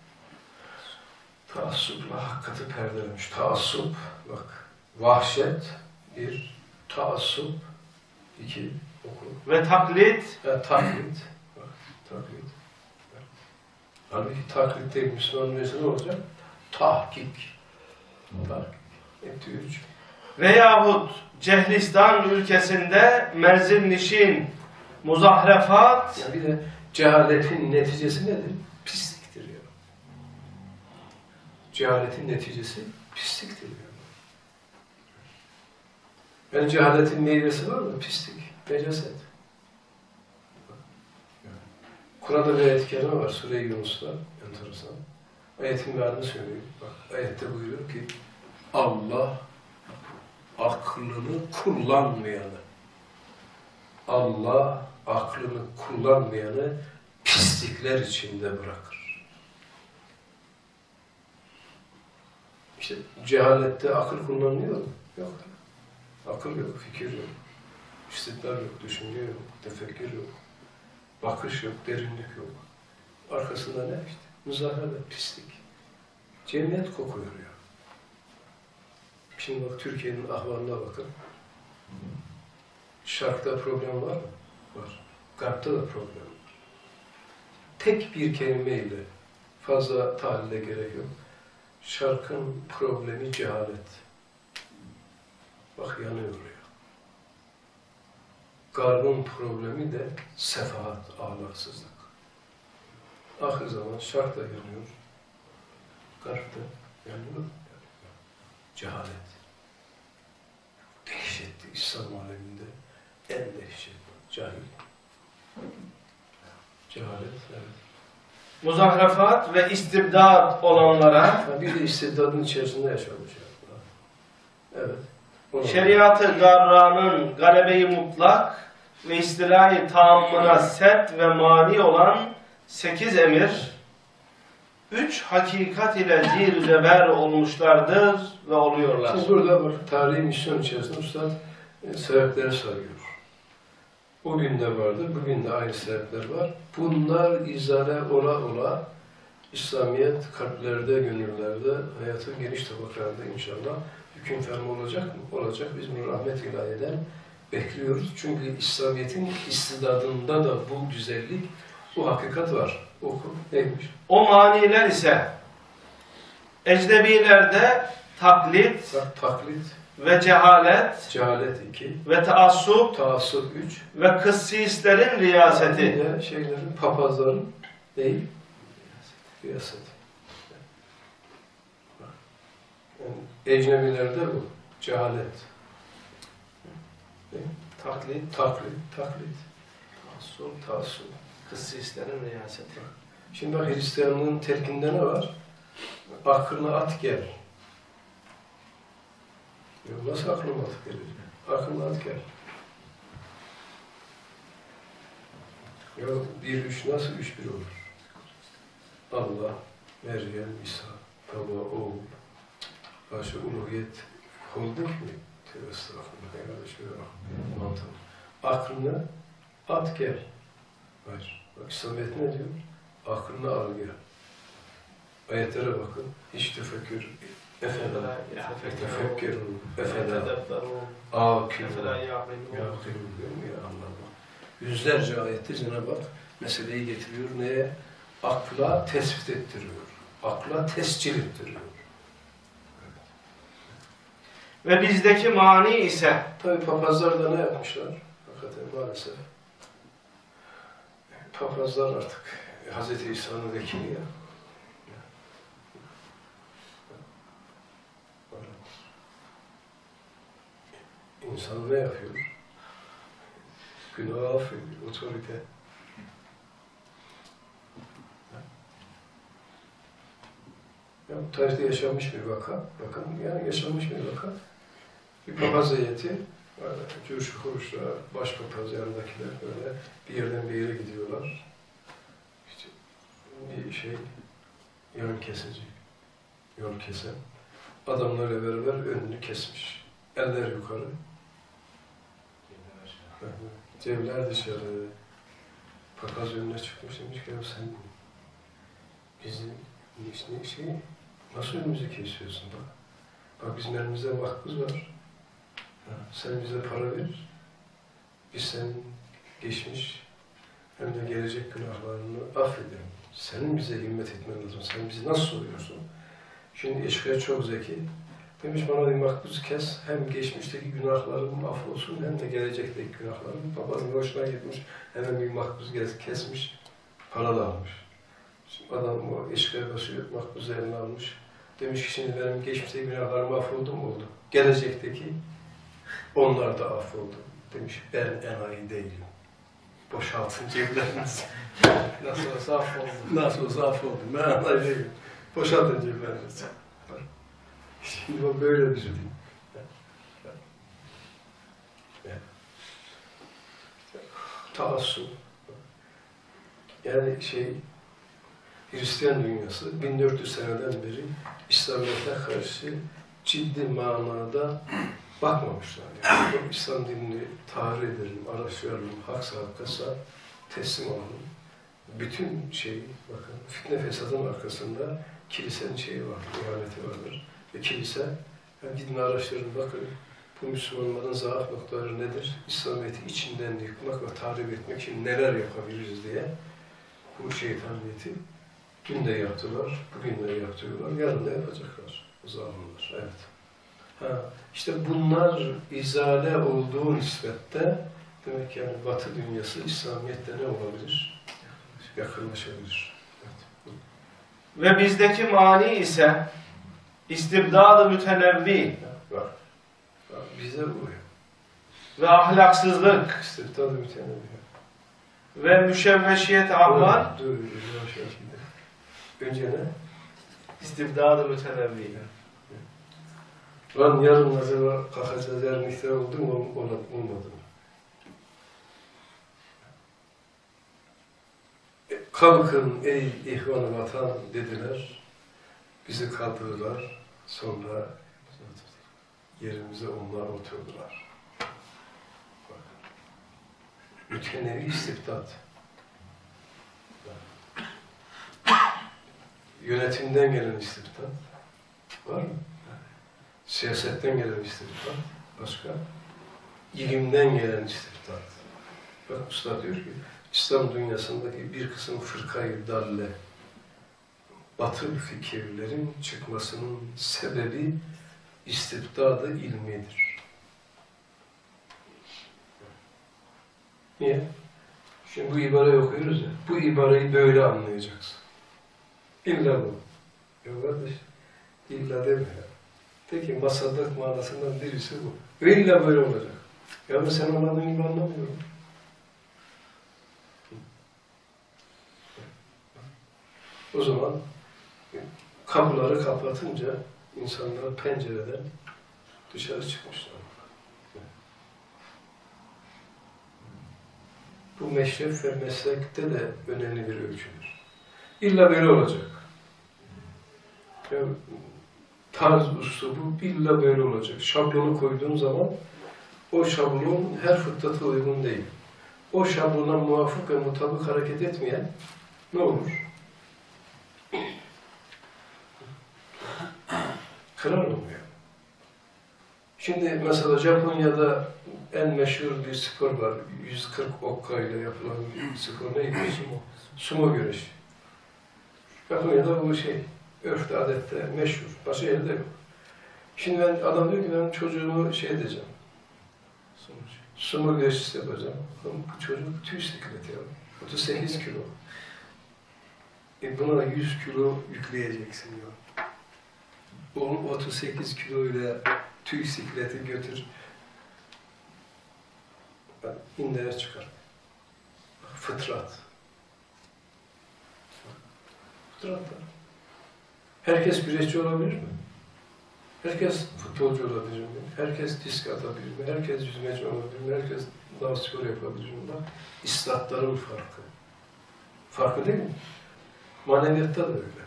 taassupla hakikati perdelemiş. Taassup, bak, vahşet, bir, taassup, iki, oku. Ve taklit. Ya, taklit, bak, taklit. Halbuki taklit değil, Müslüman mesela ne olacak? Tahkik. Tahkik. Hep diyor üç. Veyahut Cehlistan ülkesinde menzilnişin muzahrefat. Ya bir de cehaletin neticesi nedir? Pisliktir ya. Cehaletin neticesi pisliktir ya. Yani cehaletin meyvesi var mı? Pislik, necaset. Kur'an'da bir ayet-i kerime var, Sure-i Yunus'ta, enteresan. Ayetin mealini söylüyor. Bak, ayette buyuruyor ki, Allah aklını kullanmayanı, Allah aklını kullanmayanı pislikler içinde bırakır. İşte cehalette akıl kullanılıyor mu? Yok. Akıl yok, fikir yok, istidlal yok, düşünce yok, tefekkür yok, bakış yok, derinlik yok. Arkasında ne işte? Müzahara, pislik. Cemiyet kokuyor ya. Şimdi bak Türkiye'nin ahvalına bakın. Şarkta problem var mı? Var. Garpta da problem var. Tek bir kelimeyle fazla tahlile gerek yok. Şarkın problemi cehalet. Bak yanıyor ya. Garbın problemi de sefahat, ahlaksızlık. Ahir zaman şark da yanıyor. Garp da yanıyor. Cehalet. Dehşetli İslam aleminde en dehşetli. Cahil. Cehalet, evet. Muzahrafat ve istibdat olanlara Bir de istibdadın içerisinde yaşamış. Evet. Ona şeriat-ı garranın galebeyi mutlak ve istilai taammına sert ve mani olan sekiz emir, üç hakikat ile zir zeber olmuşlardır ve oluyorlar. Şimdi burada bak, tarihi misyon içerisinde Üstad e, sebepleri sayıyor. O gün de vardı, bugün de aynı sebepler var. Bunlar izale ola ola İslamiyet kalplerde, gönüllerde, hayatın geniş tabakalarında inşallah hüküm fermi olacak mı? Olacak. Biz bunu rahmet ilahiden bekliyoruz. Çünkü İslamiyet'in istidadında da bu güzellik, bu hakikat var. Oku. Neymiş? O maniler ise ecnebilerde taklit Bak, taklit, ve cehalet cehalet iki, ve taassup taassup üç, ve kıssislerin riyaseti. bir de şeylerin, papazların değil, riyaseti. Yani ecnebilerde bu, cehalet. Ne? Taklit, Taklit, taklit, taassup, taassup. kıssislerin riyaseti. Şimdi bak Hristiyanlığın terkinde ne var? Aklına at gel. Ya nasıl aklıma at gelir? Aklına at gel. Ya bir üç nasıl üç bir olur? Allah, Meryem, İsa, baba, oğul, başka uluhiyet olduk mu? Tövbe estağfurullah. Ya şöyle bak. Mantım. Aklına at gel. Hayır. Bak İslamiyet ne diyor? Aklına al gel. Ayetlere bakın. Hiç tefekkür. Efela. Tefekkürün. Efela. Akil. Efela Ya diyor mu ya Allah. Yüzlerce ayette Cenab-ı Hak meseleyi getiriyor. Neye? Akla tespit ettiriyor. Akla tescil ettiriyor. Ve bizdeki mani ise Tabi papazlar da ne yapmışlar? Hakikaten maalesef. Papazlar artık Hazreti İsa'nın vekili ya. İnsan ne yapıyor? Günah affediyor, otorite. Ya, bu tarihte yaşanmış bir vaka. Bakın yani yaşanmış bir vaka. Bir papaz heyeti, Cürşü Kuruş'la başpapaz yanındakiler böyle bir yerden bir yere gidiyorlar. İşte bir şey, yan kesici, yol kesen. Adamlarla beraber önünü kesmiş. Eller yukarı. Cevler dışarı. Papaz önüne çıkmış demiş ki ya sen bizim ne şey, nasıl önümüzü kesiyorsun bak. Bak bizim elimizde makbuz var. Ha, sen bize para ver. Biz senin geçmiş hem de gelecek günahlarını affedelim. Senin bize himmet etmen lazım. Sen bizi nasıl soruyorsun? Şimdi eşkıya çok zeki. Demiş bana bir makbuzu kes. Hem geçmişteki günahlarım affolsun hem de gelecekteki günahlarım. Papazın hoşuna gitmiş. Hemen bir makbuz kesmiş. Para da almış. Şimdi adam o eşkıya basıyor. Makbuzu eline almış. Demiş ki şimdi benim geçmişteki günahlarım affoldu mu oldu? Gelecekteki Onlar da affoldu. Demiş ben enayi değilim. Boşaltın ceplerinizi. Nasıl olsa affoldu. Nasıl olsa affoldu. Ben enayi değilim. Boşaltın ceplerinizi. Şimdi o böyle düşündü. Taassub. Yani şey, Hristiyan dünyası bin dört yüz seneden beri İslamiyet'e karşı ciddi manada bakmamışlar. Yani İslam dinini tarih edelim, araştıralım, haksa hakkasa teslim olalım. Bütün şey, bakın fitne fesadın arkasında kilisenin şeyi var, ihaneti vardır. Ve kilise, yani gidin araştırın, bakın bu Müslümanların zaaf noktaları nedir? İslamiyet'i içinden yıkmak ve tahrip etmek için neler yapabiliriz diye bu şeytaniyeti dün de yaptılar, bugün de yapıyorlar, yarın da yapacaklar o zamanlar. Evet. Ha, işte bunlar izale olduğu nispette demek yani Batı dünyası İslamiyet'te ne olabilir? Yakınlaşabilir. Evet. Ve bizdeki mani ise istibdad-ı mütenevvi Var. Var. Bize bu. ve ahlaksızlık İstibdad-ı mütenevvi. ve müşevveşiyet ahval. Dur, dur, yavaş yavaş gidelim. Önce ne? İstibdad-ı mütenevvi. Lan yarın acaba kalkacağız, yarın ihtiyar oldu mu, olmadı mı? Kalkın ey ihvan-ı vatan dediler, bizi kaldırdılar, sonra yerimize onlar oturdular. Mütenevi istibdat. Yönetimden gelen istibdat var mı? Siyasetten gelen istibdat, başka? İlimden gelen istibdat. Bak usta diyor ki, İslam dünyasındaki bir kısım fırkayı dalle, batıl fikirlerin çıkmasının sebebi istibdad-ı ilmidir. Niye? Şimdi bu ibareyi okuyoruz ya, bu ibareyi böyle anlayacaksın. İlla bu. Yok kardeş, illa deme ya. De ki masallık manasından birisi bu. Ve illa böyle olacak. Ya sen anladığın gibi anlamıyorum. O zaman kapıları kapatınca insanlar pencereden dışarı çıkmışlar. Bu meşref ve meslekte de önemli bir ölçüdür. İlla böyle olacak. Yani tarz üslubu illa böyle olacak. Şablonu koyduğun zaman o şablon her fıtrata uygun değil. O şablona muvafık ve mutabık hareket etmeyen ne olur? Kırar oluyor. Şimdi mesela Japonya'da en meşhur bir spor var. yüz kırk okka ile yapılan bir spor neydi? Sumo. Sumo güreşi. Japonya'da bu şey, örfte, adette meşhur. Başka yerde yok. Şimdi ben, adam diyor ki ben çocuğumu şey edeceğim. Sumo güreşçisi yapacağım. Bu çocuk tüy sikleti ya. otuz sekiz kilo. E buna da yüz kilo yükleyeceksin diyor. Oğlum otuz sekiz kilo ile tüy sikleti götür. İndere çıkar. Fıtrat. Fıtrat da. Herkes güreşçi olabilir mi? Herkes futbolcu olabilir mi? Herkes disk atabilir mi? Herkes yüzmeci olabilir mi? Herkes daha spor yapabilir mi? Bak, istatların farkı. Farkı değil mi? Maneviyatta da öyle.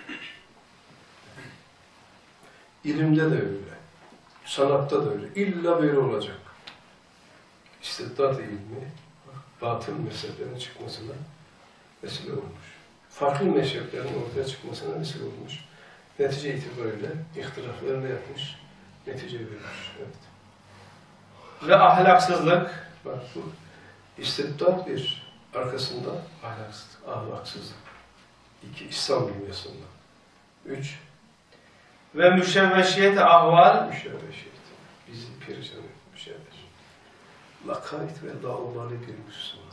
İlimde de öyle. Sanatta da öyle. İlla böyle olacak. İstibdat ilmi, batıl mezheplerin çıkmasına vesile olmuş. Farklı mezheplerin ortaya çıkmasına vesile olmuş. Netice itibariyle ihtilaflarını yapmış, netice vermiş. Evet. Ve ahlaksızlık. Bak bu istibdat bir, arkasında ahlaksızlık, ahlaksızlık. İki, İslam dünyasında. Üç, Ve müşevveşiyet ahval. müşevveşiyet. Bizi perişan etmişlerdir. Lakayt ve dağılmalı bir Müslüman.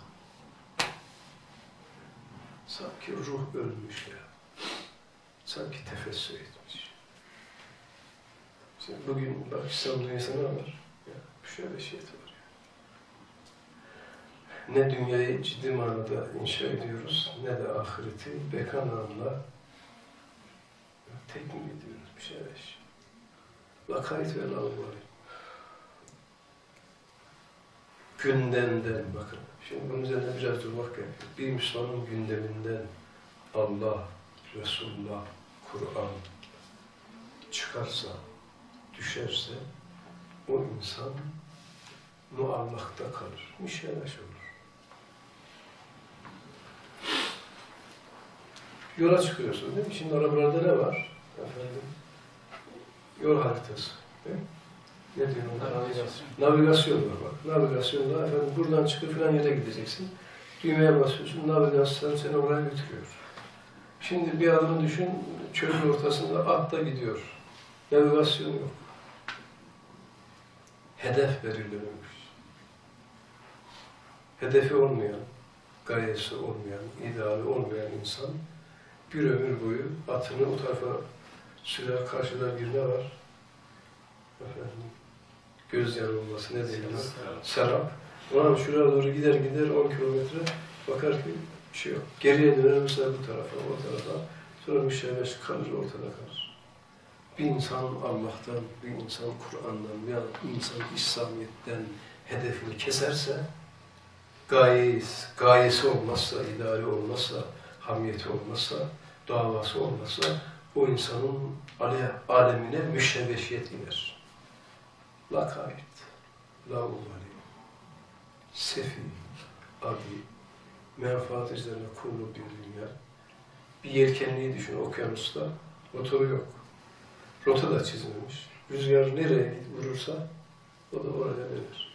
Sanki ruh ölmüş ya. Sanki tefessür etmiş. Şimdi bugün bak İslam dünyasında ne var? Ya, Şöyle şey var. Ne dünyayı ciddi manada inşa ediyoruz, ne de ahireti bekananla tekmil ediyoruz. Bir şey var. Lakayt ve lavvali. Gündemden bakın. Şimdi bunun üzerine biraz durmak gerekiyor. Bir Müslümanın gündeminden Allah, Resulullah, Kur'an çıkarsa, düşerse o insan muallakta kalır, müşeveş olur. Yola çıkıyorsun değil mi? Şimdi arabalarda ne var? Efendim, yol haritası. Değil mi? Ne diyor ona? Navigasyon. Navigasyon var bak. Navigasyonda efendim buradan çıkıp falan yere gideceksin. Düğmeye basıyorsun, navigasyon seni oraya götürüyor. Şimdi bir adamı düşün, çölün ortasında atla gidiyor. Navigasyon yok. Hedef belirlememiş. Hedefi olmayan, gayesi olmayan, ideali olmayan insan bir ömür boyu atını o tarafa sürer, karşıda bir ne var? Efendim, göz yanılması ne deniyor? Serap. Ulan şuraya doğru gider gider on kilometre bakar ki bir şey yok. Geriye döner mesela bu tarafa, o tarafa. Sonra müşeveş kalır, ortada kalır. Bir insan Allah'tan, bir insan Kur'an'dan, bir insan İslamiyet'ten hedefini keserse, gayesi, gayesi olmazsa, ideali olmazsa, hamiyeti olmazsa, davası olmazsa, o insanın alemine müşeveşiyet iner. Lakayt, lavvali, sefi, adi, menfaat üzerine kurulu bir dünya. Bir yelkenliği düşün, okyanusta, motoru yok. Rota da çizmemiş. Rüzgar nereye vurursa o da oraya verir.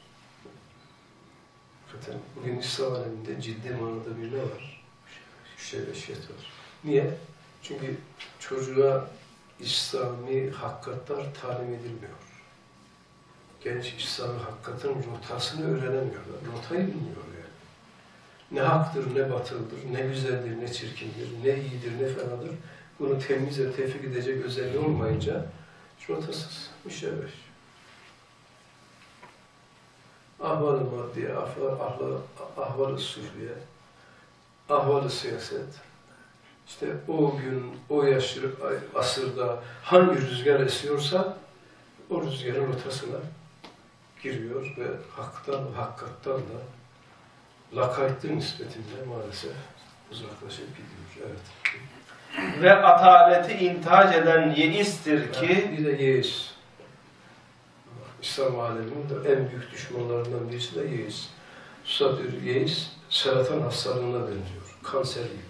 Zaten bugün İslam aleminde ciddi manada bir ne var? Müşeveşiyet var. Niye? Çünkü çocuğa İslami hakikatler talim edilmiyor. Genç İslami hakikatin rotasını öğrenemiyorlar. Rotayı bilmiyor yani. Ne haktır, ne batıldır, ne güzeldir, ne çirkindir, ne iyidir, ne fenadır. Bunu temiz ve tevfik edecek özelliği olmayınca rotasız, müşeveş. Ahval-ı maddiye, ahval-ı sühriye, ahval-ı siyaset. İşte o gün, o yaşlı asırda hangi rüzgar esiyorsa o rüzgarın rotasına giriyor ve haktan ve hakikattan da lakaytlı nispetinde maalesef uzaklaşıp gidiyor. Evet. Ve ataleti intihac eden yeistir ki Yani bir de yeis. İslam aleminin de en büyük düşmanlarından birisi de yeis. Üstad diyor, yeis seratan hastalığına benziyor. Kanser gibi.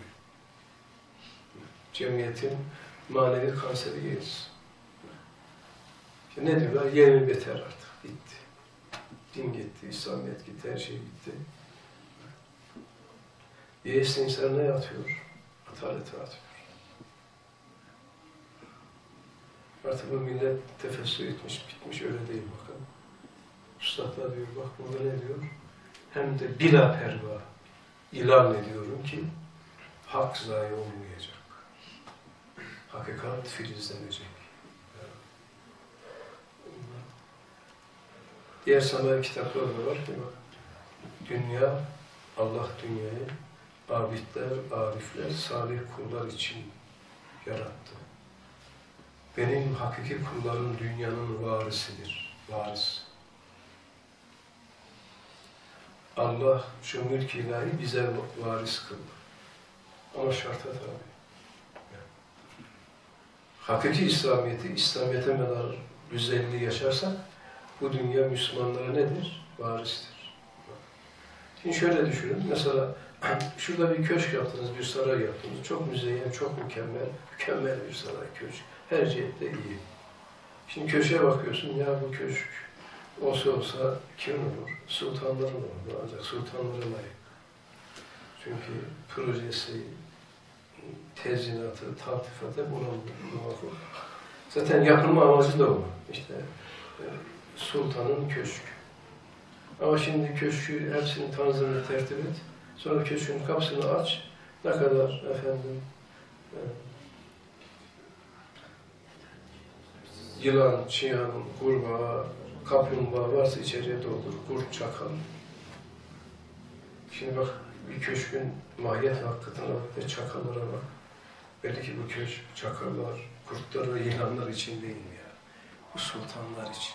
Cemiyetin manevi kanseri yeis. İşte ne diyorlar? Yemin beter artık. Bitti. Din gitti, İslamiyet gitti, her şey gitti. Yeis insan ne atıyor? Atalete atıyor. Artık bu millet tefessür etmiş, bitmiş, öyle değil bakın. Üstadlar diyor, bak burada ne diyor? Hem de bila perva ilan ediyorum ki hak zayi olmayacak. Hakikat filizlenecek. Diğer sanayi kitapları da var ki bak, dünya, Allah dünyayı abidler, arifler, salih kullar için yarattı. Benim hakiki kullarım dünyanın varisidir. Varis. Allah şu mülk ilahi bize varis kıldı. Ama şarta tabi. Hakiki İslamiyet'i, İslamiyet'e medar güzelliği yaşarsak bu dünya Müslümanlara nedir? Varistir. Şimdi şöyle düşünün. Mesela şurada bir köşk yaptınız, bir saray yaptınız. Çok müzeyyen, çok mükemmel, mükemmel bir saray, köşk. Her cihette iyi. Şimdi köşeye bakıyorsun, ya bu köşk olsa olsa kim olur? Sultanların olur. Ancak sultanlara layık. Çünkü projesi, tezyinatı, taltifatı hep ona makul. Zaten yapılma amacı da o. İşte e, sultanın köşkü. Ama şimdi köşkü hepsinin tanzimini tertip et. Sonra köşkün kapısını aç. Ne kadar efendim e, yılan, çıyan, kurbağa, kaplumbağa varsa içeriye doldur, kurt, çakal. Şimdi bak, bir köşkün mahiyet hakikatine bak ve çakallara bak. Belli ki bu köşk, çakallar, kurtlar ve yılanlar için değil mi ya? Bu sultanlar için.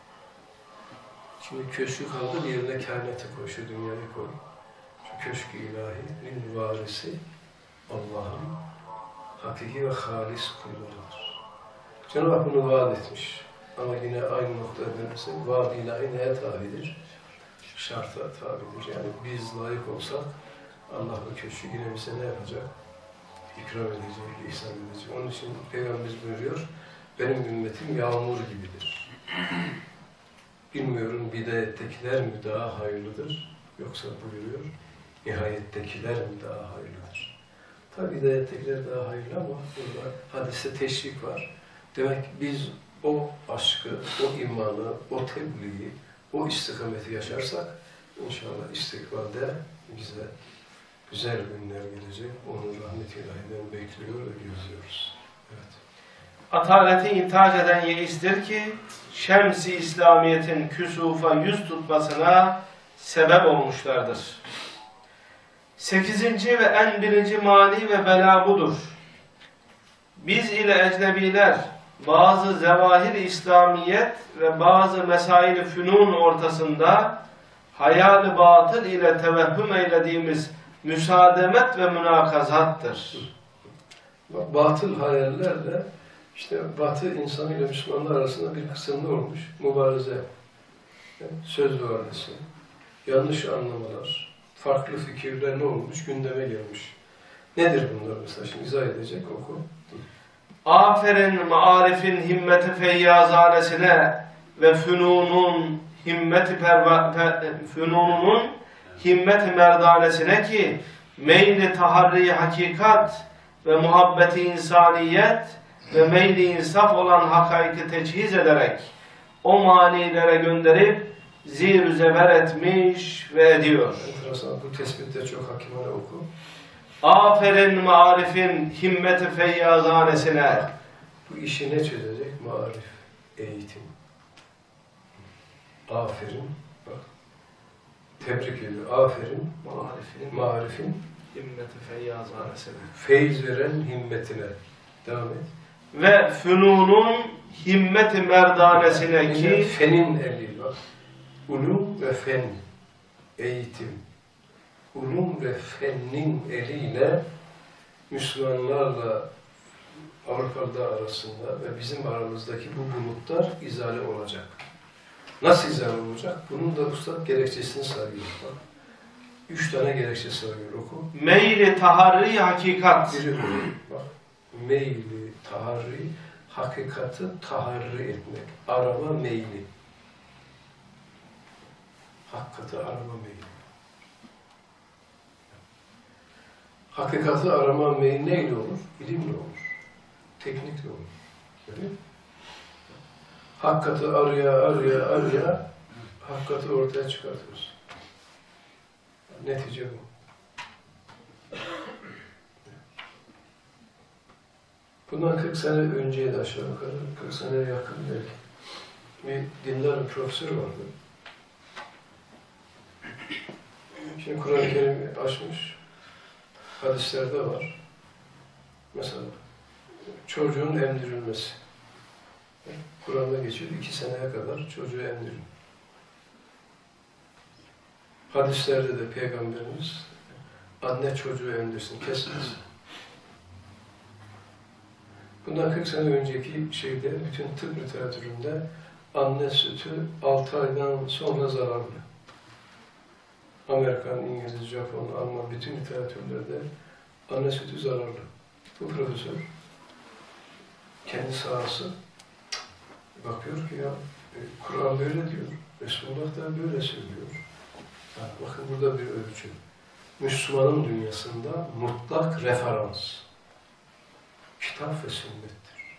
Şimdi köşkü kaldır, yerine kainatı koy, şu dünyayı koy. Şu köşk-i ilahinin varisi Allah'ın hakiki ve halis kullarıdır. Cenab-ı Hak bunu vaat etmiş. Ama yine aynı noktaya dönersek, vaad-i ilahi neye tabidir? Şarta tabidir. Yani biz layık olsak, Allah bu köşkü yine bize ne yapacak? İkram edecek, ihsan edecek. Onun için Peygamberimiz buyuruyor, benim ümmetim yağmur gibidir. Bilmiyorum bidayettekiler mi daha hayırlıdır, yoksa buyuruyor, nihayettekiler mi daha hayırlıdır? Tabi bidayettekiler daha hayırlı ama burada hadiste teşvik var. Demek biz o aşkı, o imanı, o tebliği, o istikameti yaşarsak inşallah istikbalde bize güzel günler gelecek. Onun rahmet-i ilahiden bekliyor ve gözlüyoruz. Evet. Ataleti intihac eden yeistir ki şems-i İslamiyet'in küsufa yüz tutmasına sebep olmuşlardır. Sekizinci ve en birinci mani ve bela budur. Biz ile ecnebiler bazı zevahir İslamiyet ve bazı mesail-i fünun ortasında hayal-i batıl ile tevehhüm eylediğimiz müsaademet ve münakazattır. Batıl hayallerle işte Batı insanıyla Müslümanlar arasında bir kısımda olmuş mübareze, söz duvarlısı, yanlış anlamalar, farklı fikirler ne olmuş, gündeme gelmiş. Nedir bunlar mesela? Şimdi izah edecek, oku. Aferin marifin himmeti feyyazanesine ve fünunun himmeti perva, pe, fünununun himmeti merdanesine ki meyli taharri hakikat ve muhabbeti insaniyet ve meyli insaf olan hakaiki teçhiz ederek o manilere gönderip zir-ü zeber etmiş ve ediyor. Enteresan, bu tespitte çok hakimane oku. Aferin marifin himmeti feyyazanesine. Bu işi ne çözecek? Marif, eğitim. Aferin, bak. Tebrik ediyor. Aferin, Marifin, marifin, himmeti feyyazanesine. feyz veren himmetine. Devam et. Ve fünunun himmeti merdanesine ki fenin eli bak. Ulum ve fen, eğitim. Ulum ve fennin eliyle Müslümanlarla Avrupalılar arasında ve bizim aramızdaki bu bulutlar izale olacak. Nasıl izale olacak? Bunun da ustad gerekçesini sayıyor. Bak. Üç tane gerekçe sayıyor, oku. meyli taharri hakikat. Biri bu. Bak. Meyli, taharri, hakikati taharri etmek. Arama meyli. Hakikati arama meyli. Hakikati arama meyli neyle olur? İlimle olur. Teknikle olur. Değil mi? Hakikati araya araya araya hakikati ortaya çıkartıyoruz. Netice bu. Bundan kırk sene önceydi aşağı yukarı. kırk seneye yakın belki. Bir dindar bir profesör vardı. Şimdi Kur'an-ı Kerim'i açmış. Hadislerde var. Mesela çocuğun emdirilmesi. Kur'an'da geçiyor. iki seneye kadar çocuğu emdirin. Hadislerde de Peygamberimiz anne çocuğu emdirsin, kesmesin. Bundan kırk sene önceki şeyde, bütün tıp literatüründe anne sütü altı aydan sonra zararlı. Amerikan, İngiliz, Japon, Alman bütün literatürlerde anne sütü zararlı. Bu profesör kendi sahası bakıyor ki ya Kur'an böyle diyor, Resulullah da böyle söylüyor. Ha, bakın burada bir ölçü. Müslümanın dünyasında mutlak referans. Kitap ve sünnettir.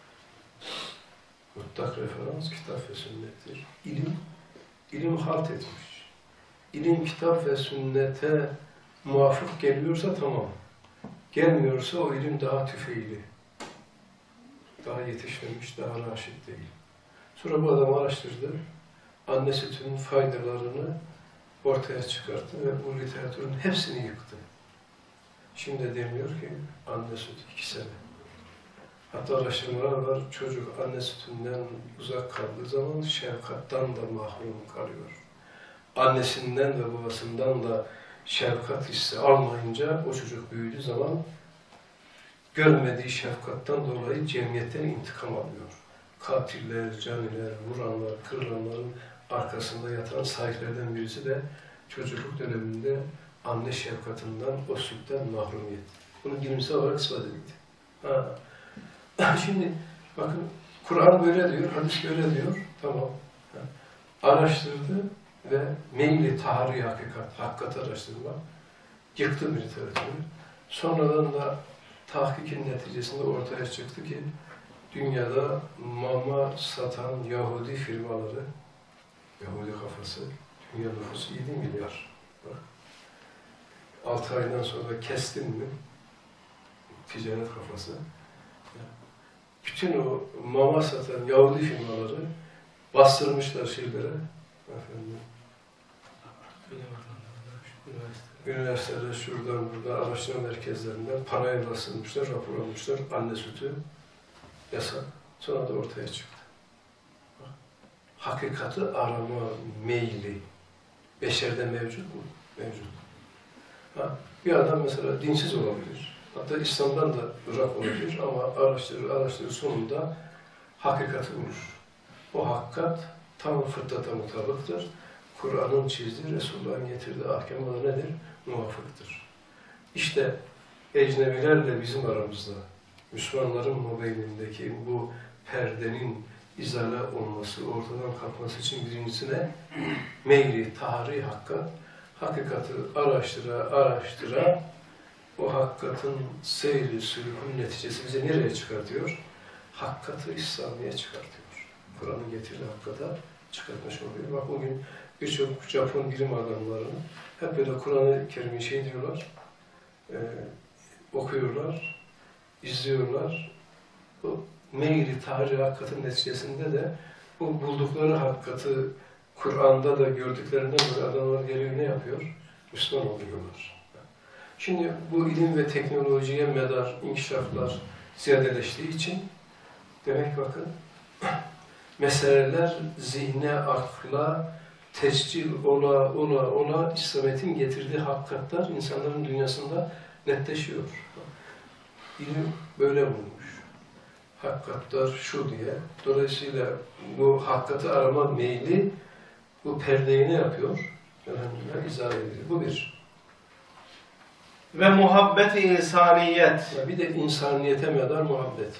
Mutlak referans kitap ve sünnettir. İlim, ilim halt etmiş. İlim kitap ve sünnete muvafık geliyorsa tamam. Gelmiyorsa o ilim daha tüfeğli. Daha yetişmemiş, daha raşit değil. Sonra bu adam araştırdı. anne sütünün faydalarını ortaya çıkarttı ve bu literatürün hepsini yıktı. Şimdi deniyor ki anne sütü iki sene. Hatta araştırmalar var, çocuk anne sütünden uzak kaldığı zaman şefkattan da mahrum kalıyor. Annesinden de babasından da şefkat hissi almayınca o çocuk büyüdüğü zaman görmediği şefkattan dolayı cemiyetten intikam alıyor. Katiller, caniler, vuranlar, kırılanların arkasında yatan sahiplerden birisi de çocukluk döneminde anne şefkatinden, o sütten mahrumiyet. Bunu bilimsel olarak ispat edildi. Ha. Şimdi bakın Kur'an böyle diyor, hadis böyle diyor. Tamam. Araştırdı ve meyli tahari hakikat, hakikat araştırma yıktı bir literatürü. Sonradan da tahkikin neticesinde ortaya çıktı ki dünyada mama satan Yahudi firmaları, Yahudi kafası, dünya nüfusu yedi milyar. Bak. altı aydan sonra kestin mi ticaret kafası. Bütün o mama satan Yahudi firmaları bastırmışlar şeylere. Efendim, üniversitede şuradan buradan araştırma merkezlerinden parayı bastırmışlar, rapor almışlar. Anne sütü yasak. Sonra da ortaya çıktı. Hakikati arama meyli beşerde mevcut mu? Mevcut. Ha, bir adam mesela dinsiz olabilir. Hatta İslam'dan da uzak olabilir ama araştırır, araştırır sonunda hakikati bulur. O hakikat tam fıtrata mutabıktır. Kur'an'ın çizdiği, Resulullah'ın getirdiği ahkamına nedir? Muvafıktır. İşte ecnebilerle bizim aramızda, Müslümanların mubeynindeki bu perdenin izale olması, ortadan kalkması için birincisi ne? Meyli, tahri hakikat, hakikati araştıra, araştıra, o hakikatin seyri, sülükün neticesi bizi nereye çıkartıyor? Hakikati İslamiye çıkartıyor. Kur'an'ın getirdiği hakikata çıkartmış oluyor. Bak bugün birçok Japon bilim adamlarının hep böyle Kur'an-ı Kerim'i şey diyorlar, e, okuyorlar, izliyorlar. Bu meyli, tahri hakikatin neticesinde de bu buldukları hakikati Kur'an'da da gördüklerinden dolayı adamlar geliyor ne yapıyor? Müslüman oluyorlar. Şimdi bu ilim ve teknolojiye medar inkişaflar ziyadeleştiği için demek bakın meseleler zihne, akla tescil ola ola ola İslamiyet'in getirdiği hakikatler insanların dünyasında netleşiyor. İlim böyle bulmuş. Hakikatler şu diye. Dolayısıyla bu hakikati arama meyli bu perdeyi ne yapıyor? Elhamdülillah izah ediyor. Bu bir. Ve muhabbet-i insaniyet. Bir de insaniyete medar muhabbet.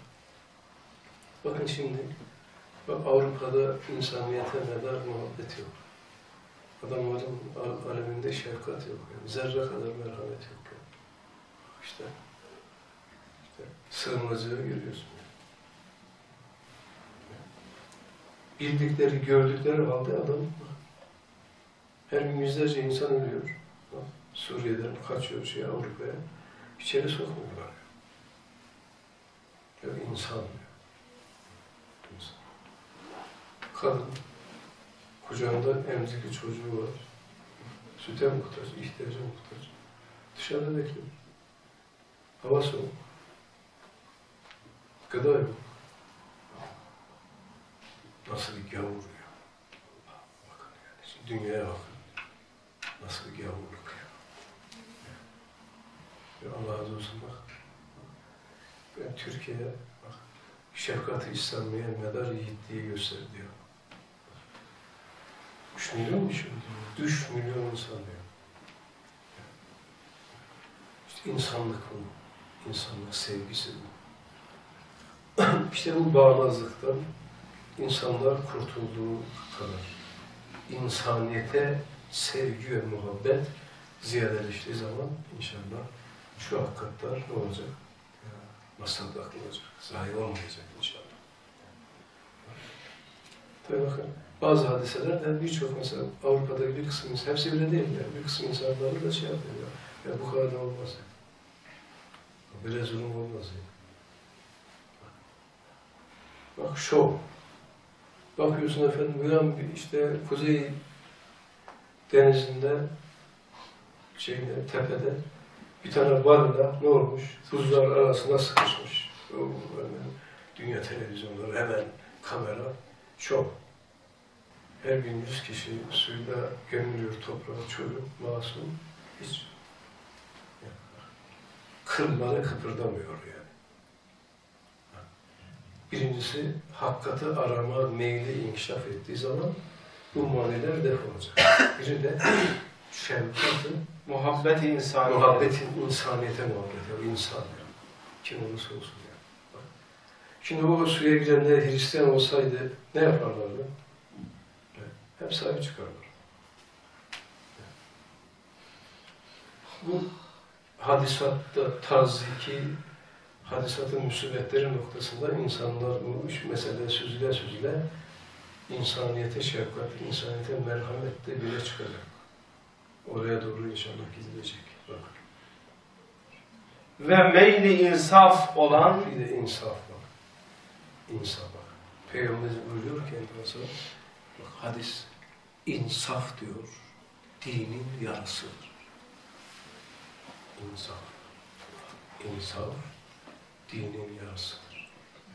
Bakın şimdi, bak Avrupa'da insaniyete medar muhabbet yok. Adamların aleminde şefkat yok. Yani. Zerre kadar merhamet yok. Yani. İşte, işte sığınmacıları görüyorsun. Bildikleri, gördükleri halde adam her gün yüzlerce insan ölüyor. Suriye'den kaçıyor şey Avrupa'ya. İçeri sokmuyorlar. Ya insan. İnsan. Kadın kucağında emzikli çocuğu var. Süte muhtaç, ihtiyaca muhtaç. Dışarıda bekliyor. Hava soğuk. Gıda yok. Nasıl bir gavur ya. Bakın yani. Şimdi dünyaya bakın. Nasıl bir gavurluk ya. Ya Allah razı olsun bak. Ben Türkiye'ye bak. Şefkat-ı İslamiye medar yiğitliği gösteriyor. Üç milyon mu şimdi? Üç milyon insan diyor. İşte insanlık bu. İnsanlık sevgisi bu. İşte bu bağnazlıktan insanlar kurtulduğu kadar insaniyete sevgi ve muhabbet ziyadeleştiği zaman inşallah şu hakikatler ne olacak? Masalda olacak, zayi olmayacak inşallah. Tabii bakın, bazı hadiseler de birçok mesela Avrupa'da bir kısım insan, hepsi bile değil yani, bir kısım insanları da şey yapıyor ya, ya bu kadar da olmaz ya. Böyle zulüm olmaz ya. Bak şov. Bakıyorsun efendim, uyan işte Kuzey Denizi'nde, şeyde, tepede bir tane varla ne olmuş? Buzlar arasında sıkışmış. O, hemen dünya televizyonları, hemen kamera, şov. Her gün yüz kişi suyla gömülüyor toprağa, çocuk, masum, hiç kılları kıpırdamıyor yani. Birincisi, hakikati arama meyli inkişaf ettiği zaman bu maniler def olacak. Biri de şefkati, Muhabbet-i insani. muhabbetin insaniyete muhabbeti, o insan yani. Kim olursa olsun yani. Bak. Şimdi o suya girenler Hristiyan olsaydı ne yaparlardı? Hep sahip çıkarlar. Bu hadisatta taziki, hadisatın musibetleri noktasında insanlar bu üç mesele süzüle süzüle insaniyete şefkat, insaniyete merhamet de bile çıkacak. Oraya doğru inşallah gidilecek. Bak. Ve meyli insaf olan Bir de insaf var. İnsaf var. Peygamber buyuruyor ki enteresan, bak hadis, insaf diyor, dinin yarısıdır. İnsaf. İnsaf, dinin yarısıdır.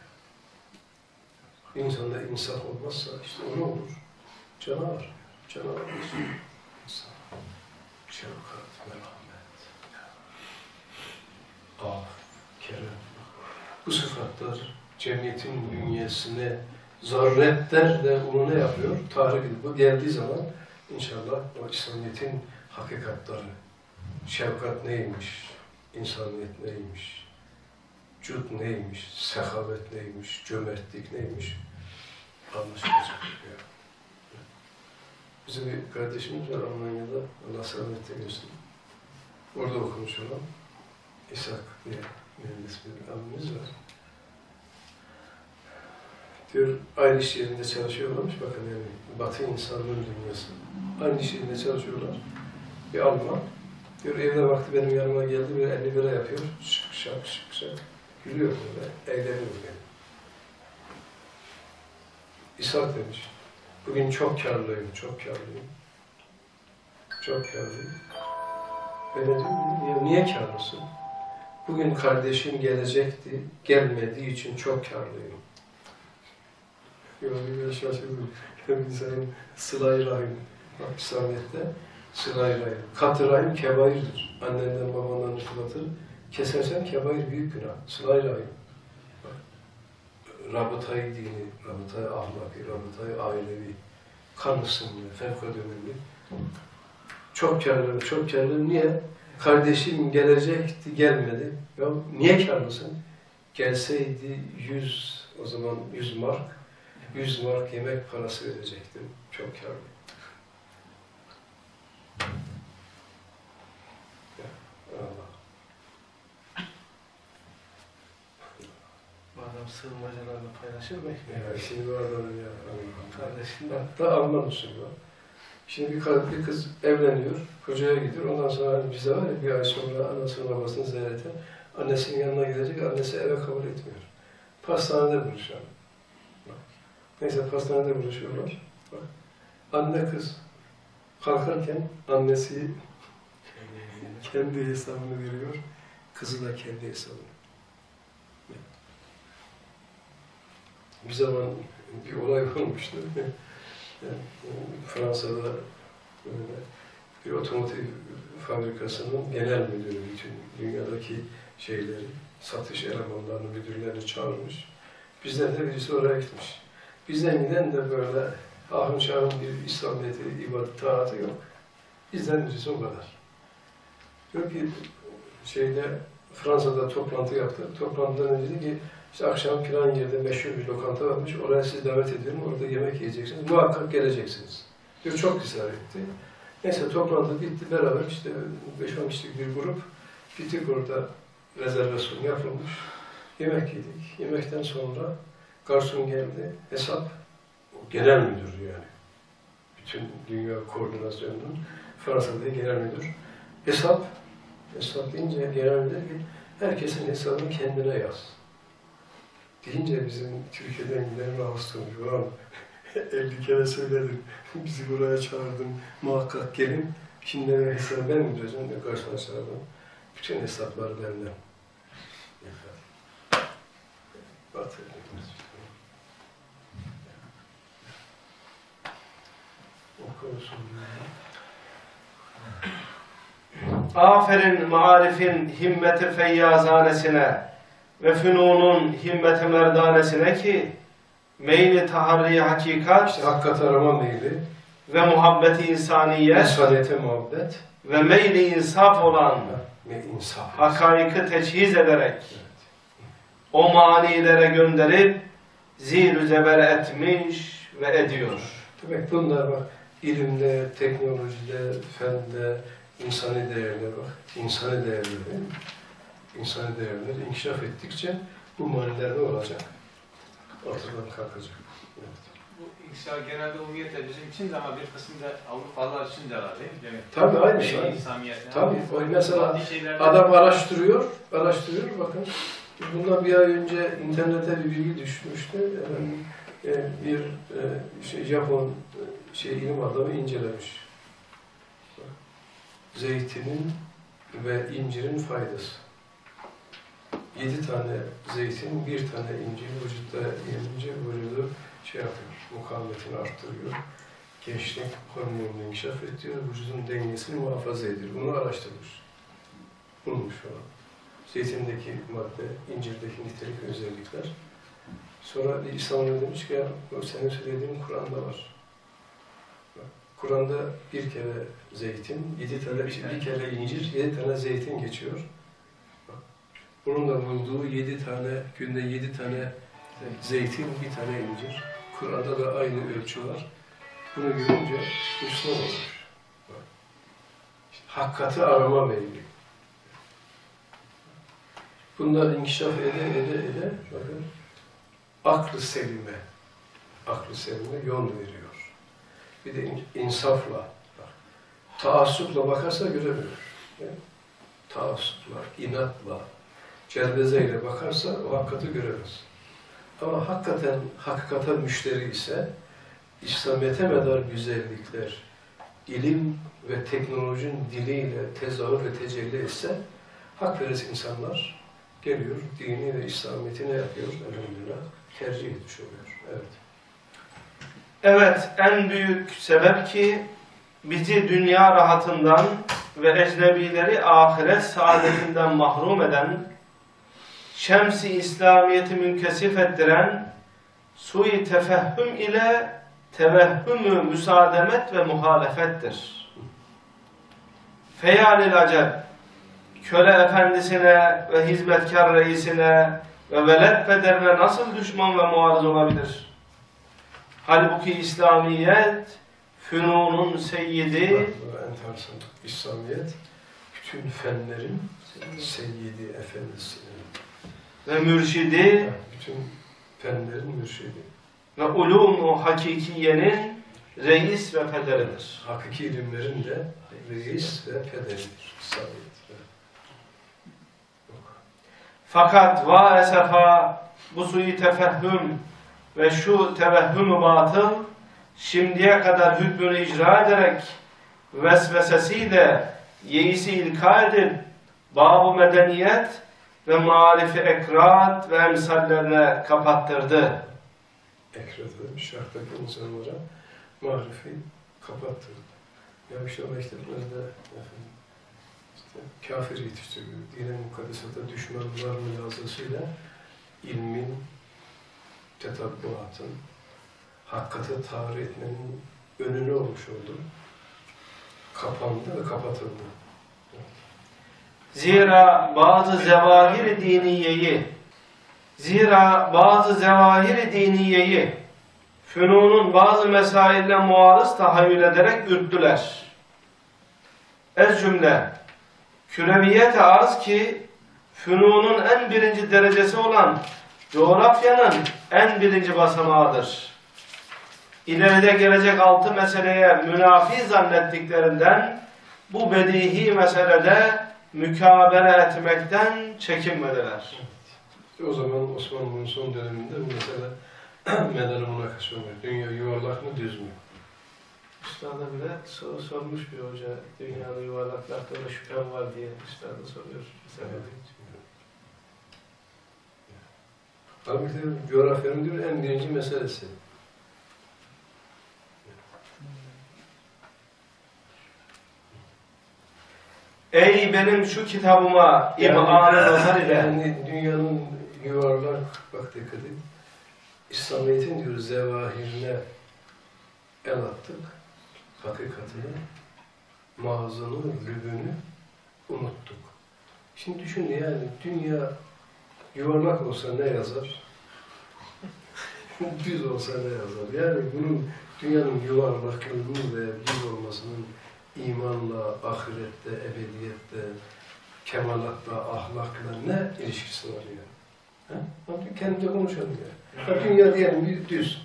İnsanda insaf olmazsa işte o ne olur? Canavar. Canavar bir insan. Şefkat, merhamet, af, kerem. Bu sıfatlar cemiyetin bünyesine zarretler de onu ne yapıyor? Tahrik edip bu geldiği zaman inşallah o İslamiyet'in hakikatları, şefkat neymiş, insaniyet neymiş, cud neymiş, sehavet neymiş, cömertlik neymiş anlaşılacak. Yani. Bizim bir kardeşimiz var Almanya'da, Allah selamet eylesin. Orada okumuş olan İshak diye mühendis bir abimiz var. Diyor, aynı iş yerinde çalışıyorlarmış, bakın yani Batı insanlığın dünyası. Aynı iş yerinde çalışıyorlar. Bir Alman, diyor evde vakti benim yanıma geldi, böyle elli lira yapıyor, şık şak şık şak, gülüyor böyle, eğleniyor yani. İshak demiş, bugün çok kârlıyım, çok kârlıyım. Çok kârlıyım. Ben de diyorum, ya niye kârlısın? Bugün kardeşim gelecekti, gelmediği için çok kârlıyım. Böyle bir şaşırdım. Hem insanın sıla-i rahim, bak İslamiyet'te sıla-i rahim. Kat-ı rahim kebairdir. Annenden babandan ırkılatır. Kesersen kebair büyük günah. Sıla-i rahim. Rabıtayı dini, rabıtayı ahlaki, rabıtayı ailevi, kan ısınma, fevkalade önemli. Çok kârlıyım, çok kârlıyım. Niye? Kardeşim gelecekti, gelmedi. Ya niye kârlısın? Gelseydi yüz, o zaman yüz mark, yüz mark yemek parası verecektim. Çok kârlıyım. Allah. bu adam sığınmacılarla paylaşır mı? Ya şimdi bu adamın ya. Kardeşim. Hatta Alman usulü var. Şimdi bir, kız, bir kız evleniyor, kocaya gidiyor. Ondan sonra hani bize var ya bir ay sonra anasını babasını ziyarete, annesinin yanına gidecek, annesi eve kabul etmiyor. Pastanede buluşuyor. Bak. Neyse pastanede buluşuyorlar. Bak. Anne kız kalkarken annesi kendi hesabını veriyor, kızı da kendi hesabını. Bir zaman bir olay olmuştu. Yani, Fransa'da böyle bir otomotiv fabrikasının genel müdürü bütün dünyadaki şeyleri, satış elemanlarını, müdürlerini çağırmış. Bizden de birisi oraya gitmiş. Bizden giden de böyle ahım şahım bir İslamiyet'i, ibadet, taatı yok. Bizden birisi o kadar. Diyor ki şeyde Fransa'da toplantı yaptık. Toplantıdan önce dedi ki İşte akşam filan yerde meşhur bir lokanta varmış, oraya sizi davet ediyorum, orada yemek yiyeceksiniz, muhakkak geleceksiniz. Diyor, çok ısrar etti. Neyse toplantı bitti, beraber işte beş on kişilik bir grup, gittik orada rezervasyon yapılmış, yemek yedik. Yemekten sonra garson geldi, hesap, o genel müdür yani, bütün dünya koordinasyonunun Fransa'da genel müdür. Hesap, hesap deyince genel müdür ki, herkesin hesabını kendine yaz. Deyince bizim Türkiye'den giden rahatsız olmuş. Ulan elli kere söyledim. Bizi buraya çağırdın, muhakkak gelin. Şimdi ne hesap ben mi diyeceğim, ne karşına çağırdım. Bütün hesaplar benden. Batırdım. Aferin marifin himmeti feyyazhanesine ve fünunun himmeti merdanesine ki meyli taharri hakikat İşte hakikat arama meyli, ve muhabbeti insaniyet insaniyete muhabbet ve meyli insaf olan ve insaf. hakaiki teçhiz ederek o manilere gönderip zir-ü zeber etmiş ve ediyor. Demek bunlar bak, ilimde, teknolojide, fende, insani değerler bak, insani değerler değil mi? İnsani değerler inkişaf ettikçe bu maniler ne olacak? Ortadan kalkacak. Evet. Bu inkişaf genelde umumiyetle bizim için de ama bir kısmında Avrupalılar için de var değil mi? Demek. Tabii aynı Belli şey. İslamiyet'e. Tabii. O mesela Maddi şeylerde- adam araştırıyor, araştırıyor bakın. Bundan bir ay önce internete bir bilgi düşmüştü. Yani, e, bir e, şey, Japon e, şey, ilim adamı incelemiş. Zeytinin ve incirin faydası. Yedi tane zeytin, bir tane incir vücutta yenince vücudu şey yapıyor, mukavemetini arttırıyor. Gençlik hormonunu inkişaf ediyor, vücudun dengesini muhafaza ediyor. Bunu araştırmış. Bulmuş o. Zeytindeki madde, incirdeki nitelik özellikler. Sonra İslam'da demiş ki, ya senin söylediğin Kur'an'da var. Kur'an'da bir kere zeytin, yedi tane, bir kere incir, yedi tane zeytin geçiyor. Bunun da bulduğu yedi tane, günde yedi tane zeytin, bir tane incir. Kur'an'da da aynı ölçü var. Bunu görünce Müslüman olmuş. İşte hakikati arama meyli. Bunlar inkişaf ede ede ede, bakın, aklı selime, aklı selime yol veriyor. Bir de insafla, bak, taassupla bakarsa göremiyor. Yani, taassupla, inatla, celbezeyle bakarsa o hakikati göremez. Ama hakikaten hakikate müşteri ise İslamiyet'e medar güzellikler, ilim ve teknolojinin diliyle tezahür ve tecelli etse hakperest insanlar geliyor, dini ve İslamiyet'i ne yapıyor? Elhamdülillah tercih etmiş oluyor. Evet. Evet, en büyük sebep ki bizi dünya rahatından ve ecnebileri ahiret saadetinden mahrum eden, şems-i İslamiyet'i münkesif ettiren, sui tefehhüm ile tevehhüm-ü müsaademet ve muhalefettir. Feyalil acep, köle efendisine ve hizmetkar reisine ve velet pederine nasıl düşman ve muarız olabilir? Halbuki İslamiyet, fünunun seyyidi, Enteresan. İslamiyet, bütün fenlerin seyyidi, efendisinin ve mürşidi bütün fenlerin mürşidi. ve ulûm-u hakikiyenin reis ve pederidir. Hakiki ilimlerin de reis ve pederidir. İslamiyet. Fakat va esefa bu sui tefehhüm ve şu tevehhüm-ü batıl şimdiye kadar hükmünü icra ederek vesvesesiyle yeisi ilka edip bab-ı medeniyet ve marifi ekrat ve emsallerine kapattırdı. Ekratı, şarttaki insanlara marifi kapattırdı. Ya işte o mekteplerde efendim, işte kafir yetiştiriyor. Dine mukaddesata düşmanlar mülazasıyla ilmin, tetabbuatın, hakikati tarih etmenin önünü olmuş oldu. Kapandı ve kapatıldı. Zira bazı zevahir diniyeyi Zira bazı zevahir diniyeyi fünunun bazı mesaille muarız tahayyül ederek ürktüler. Ez cümle küreviyet arz ki fünunun en birinci derecesi olan coğrafyanın en birinci basamağıdır. İleride gelecek altı meseleye münafi zannettiklerinden bu bedihi meselede mükabele etmekten çekinmediler. O zaman Osmanlı'nın son döneminde mesela Medeni münakaşa olmuyor. Dünya yuvarlak mı düz mü? Üstada bile soru sormuş bir hoca. Dünyanın yuvarlak hakkında şüphem var diye üstada soruyor. Evet. Halbuki coğrafyanın diyor en birinci meselesi. Ey benim şu kitabıma imanı nazar ile. Yani dünyanın yuvarlak, bak dikkat et. İslamiyet'in diyor zevahirine el attık. Hakikatini, mağazını, lübünü unuttuk. Şimdi düşün yani dünya yuvarlak olsa ne yazar? Düz olsa ne yazar? Yani bunun dünyanın yuvarlaklığının veya düz olmasının imanla, ahirette, ebediyette, kemalatla, ahlakla ne ilişkisi var yani? Hadi kendimize konuşalım ya. Yani. Dünya diyelim bir düz.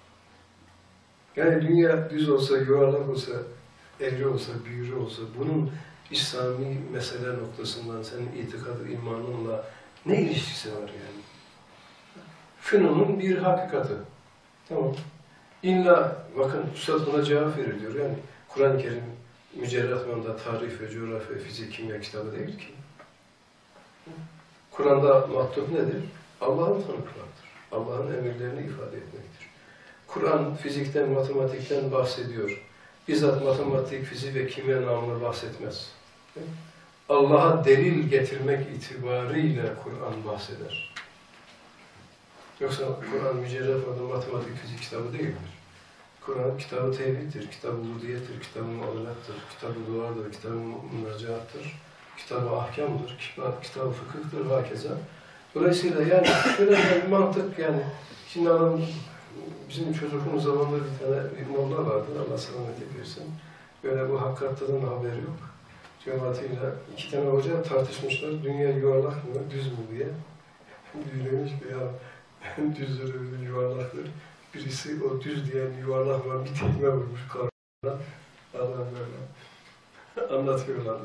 Yani dünya düz olsa, yuvarlak olsa, eğri olsa, büyürü olsa, bunun İslami mesele noktasından senin itikadı, imanınla ne ilişkisi var yani? Şunun bir hakikati. Tamam. İlla, bakın Üstad buna cevap verir diyor yani. Kur'an-ı Kerim mücerret manada tarih ve coğrafya, fizik, kimya kitabı değil ki. Kur'an'da maktub nedir? Allah'ın tanıklarıdır. Allah'ın emirlerini ifade etmektir. Kur'an fizikten, matematikten bahsediyor. Bizzat matematik, fizik ve kimya namına bahsetmez. Allah'a delil getirmek itibariyle Kur'an bahseder. Yoksa Kur'an mücerret manada matematik, fizik kitabı değildir. Kur'an kitabı tevhiddir, kitabı uludiyettir, kitabı muamelattır, kitabı duadır, kitabı münacaattır, kitabı ahkamdır, kitabı, kitabı fıkıhtır, hakeza. Dolayısıyla yani şöyle bir mantık yani, şimdi adam, bizim çocukluğumuz zamanında bir tane bir molla vardı, Allah selamet versin. Böyle bu hakikatten haberi yok. Cemaatiyle iki tane hoca tartışmışlar, dünya yuvarlak mı, düz mü diye. Büyülemiş bir ya, düzdür, yuvarlaktır. Birisi o düz diyen yuvarlak var, bir tekme vurmuş karnına. Adam böyle anlatıyorlardı.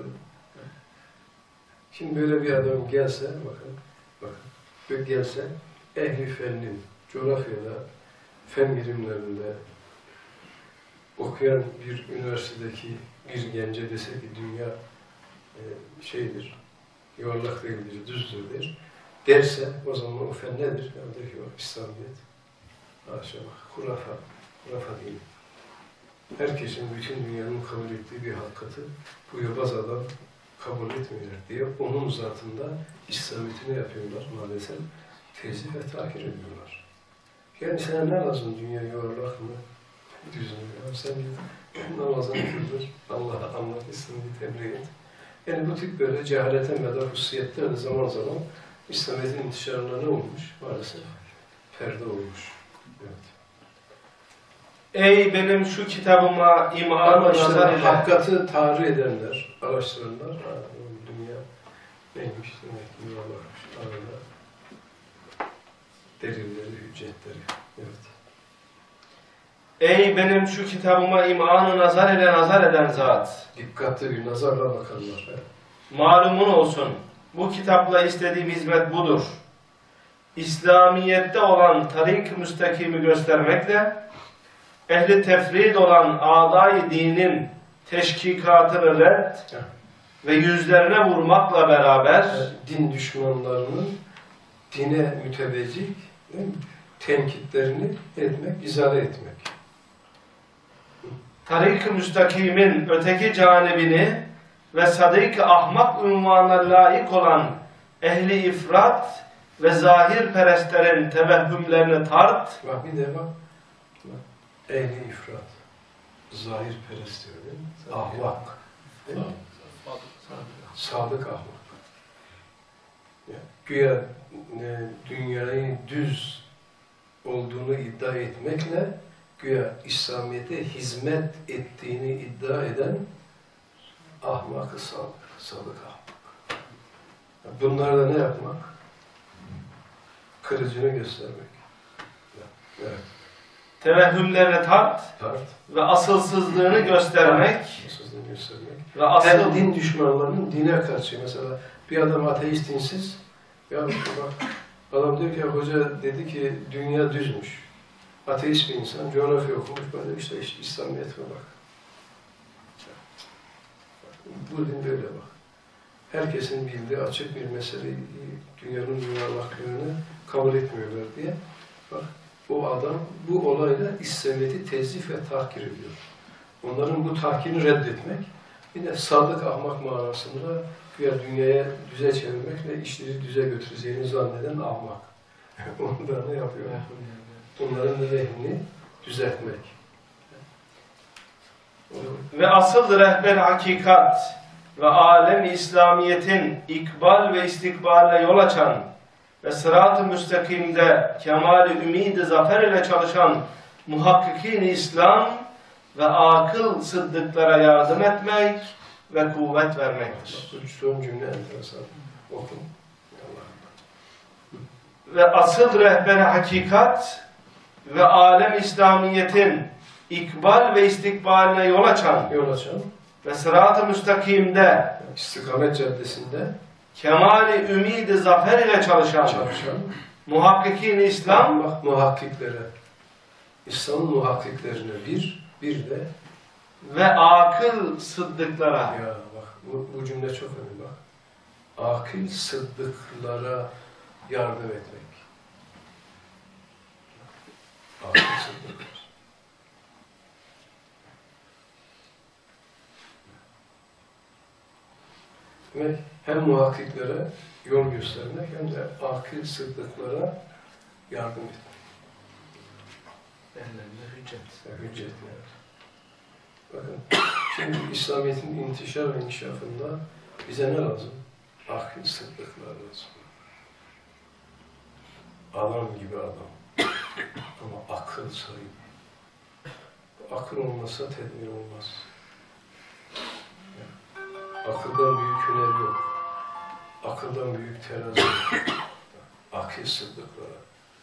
Şimdi böyle bir adam gelse, bakın, bakın, gelse, ehli fennin, coğrafyada, fen bilimlerinde okuyan bir üniversitedeki bir gence dese ki dünya e, şeydir, yuvarlak değildir, düzdür derse, o zaman o fen nedir? Yani der ki o İslamiyet. Haşa bak, hurafa, hurafa değil. Herkesin, bütün dünyanın kabul ettiği bir hakikati bu yobaz adam kabul etmeyecek diye onun zatında İslamiyetini yapıyorlar maalesef. Tezih ve tahkir ediyorlar. Yani sana ne lazım dünya yuvarlak mı, düz mü? Yani sen bir namazını kıldır, Allah'a anlat, İslam'ı tebliğ et. Yani bu tip böyle cehalete medar hususiyetler de zaman zaman İslamiyet'in intişarına ne olmuş? Maalesef perde olmuş. Evet. Ey benim şu kitabıma imanı nazar ile. Hakikati tarih edenler, araştıranlar, ha, dünya neymiş demek ki yuvarlakmış. Arada delilleri, hüccetleri. Evet. Ey benim şu kitabıma imanı nazar ile nazar eden zat. Dikkatli bir nazarla bakanlar. Evet. Malumun olsun. Bu kitapla istediğim hizmet budur. İslamiyet'te olan tarik-i müstakimi göstermekle, ehli tefrid olan âdâ-i dinin teşkikatını red ve yüzlerine vurmakla beraber din düşmanlarının dine müteveccih tenkitlerini etmek, izale etmek. tarik-i müstakimin öteki canibini ve sadık-ı ahmak unvanına layık olan ehli ifrat ve zahir perestlerin tevehhümlerini tart. Bak bir de bak. bak. Ehli ifrat. Zahir perest diyor değil mi? Ahlak. Değil mi? Sadık ahlak. Yani, güya e, dünyayı düz olduğunu iddia etmekle güya İslamiyet'e hizmet ettiğini iddia eden ahmak-ı sadık, sadık ahmak. Bunlarla ne yapmak? Kırıcını göstermek. Evet. Tevehhümlerini tart, Tart. ve asılsızlığını göstermek. Asılsızlığını göstermek. Ve asıl... Hem din düşmanlarının dine karşı. Mesela bir adam ateist dinsiz. Ya bak, adam diyor ki hoca dedi ki dünya düzmüş. ateist bir insan, coğrafya okumuş, böyle işte, işte İslamiyet'e bak. Bu din böyle bak. Herkesin bildiği açık bir meseleyi, dünyanın yuvarlaklığını kabul etmiyorlar diye. Bak, o adam bu olayla İslamiyet'i tezif ve tahkir ediyor. Onların bu tahkirini reddetmek, bir de sadık ahmak manasında güya dünyaya düze çevirmek ve işleri düze götüreceğini zanneden ahmak. Onu da ne yapıyor? Bunların lehini düzeltmek. Ve asıl rehber hakikat ve alem İslamiyet'in ikbal ve istikballe yol açan ve sırat-ı müstakimde kemal-i ümid-i zafer ile çalışan muhakkikin İslam ve akıl sıddıklara yardım etmek ve kuvvet vermektir. Bu son cümle enteresan. Okun. Ve asıl rehber hakikat ve alem İslamiyet'in ikbal ve istikbaline yol açan Yol açan, ve sırat-ı müstakimde istikamet caddesinde kemal-i ümid-i zafer ile çalışan çalışan, muhakkikin İslam bak muhakkiklere, İslam'ın muhakkiklerine bir, bir de ve akıl sıddıklara. ya bak bu, bu cümle çok önemli bak. Akıl sıddıklara yardım etmek. Akıl sıddıklar. Demek hem muhakkiklere yol göstermek hem de akıl sıddıklara yardım etmek. Ellerinde hüccet. Yani hüccet yani. Bakın, şimdi İslamiyet'in intişar ve inkişafında bize ne lazım? Akıl sıddıklar lazım. Adam gibi adam. Ama akıl sahibi. Akıl olmazsa tedbir olmaz. Akıldan büyük hüner yok. Akıldan büyük terazi yok. Akıl sıddıklara.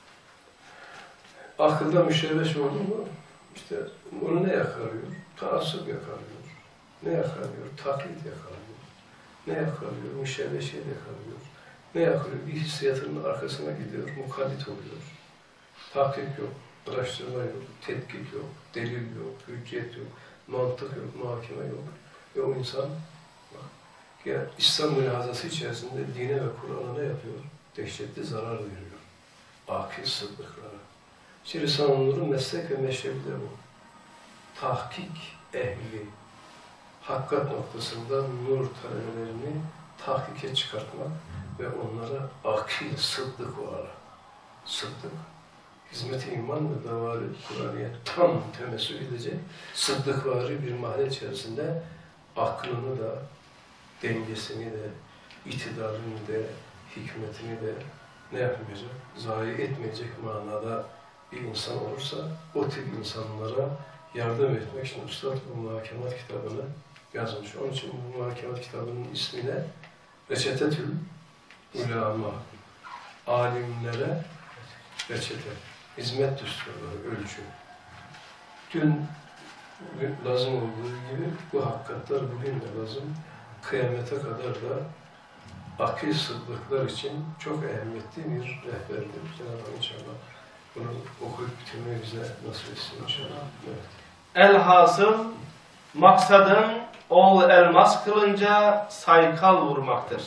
Akılda müştebeş oldu mu, işte onu ne yakalıyor? Taassup yakalıyor. Ne yakalıyor? Taklit yakalıyor. Ne yakalıyor? Müştebeşe yakalıyor. Ne yakalıyor? Bir hissiyatının arkasına gidiyor, mukaddit oluyor. Tahkik yok, araştırma yok, tetkik yok, delil yok, hüccet yok, mantık yok, muhakeme yok. Ve o insan, bak, ya İslam mülahazası içerisinde dine ve Kur'an'a ne yapıyor? Dehşetli zarar veriyor. Akıl sıddıklara. Şimdi Risale-i Nur'un meslek ve meşrebi de bu. Tahkik ehli, hakikat noktasında nur talebelerini tahkike çıkartmak ve onlara akil, sıddık olarak, sıddık, hizmet-i iman ve davar-ı Kur'an'ya tam temessül edecek, sıddıkvari bir mahalle içerisinde aklını da, dengesini de, itidalini de, hikmetini de ne yapmayacak, zayi etmeyecek manada bir insan olursa, o tip insanlara yardım etmek için Üstad bu muhakemat kitabını yazmış. Onun için bu muhakemat kitabının ismi ne? Reçetetül Ulama. Alimlere reçete, hizmet düsturları, ölçü. Dün lazım olduğu gibi bu hakikatler bugün de lazım. Kıyamete kadar da akıl sıddıklar için çok ehemmiyetli bir rehberdir. Cenab-ı inşallah bunu okuyup bitirmeyi bize nasip etsin inşallah. Evet. Elhasıl maksadın ol elmas kılınca saykal vurmaktır.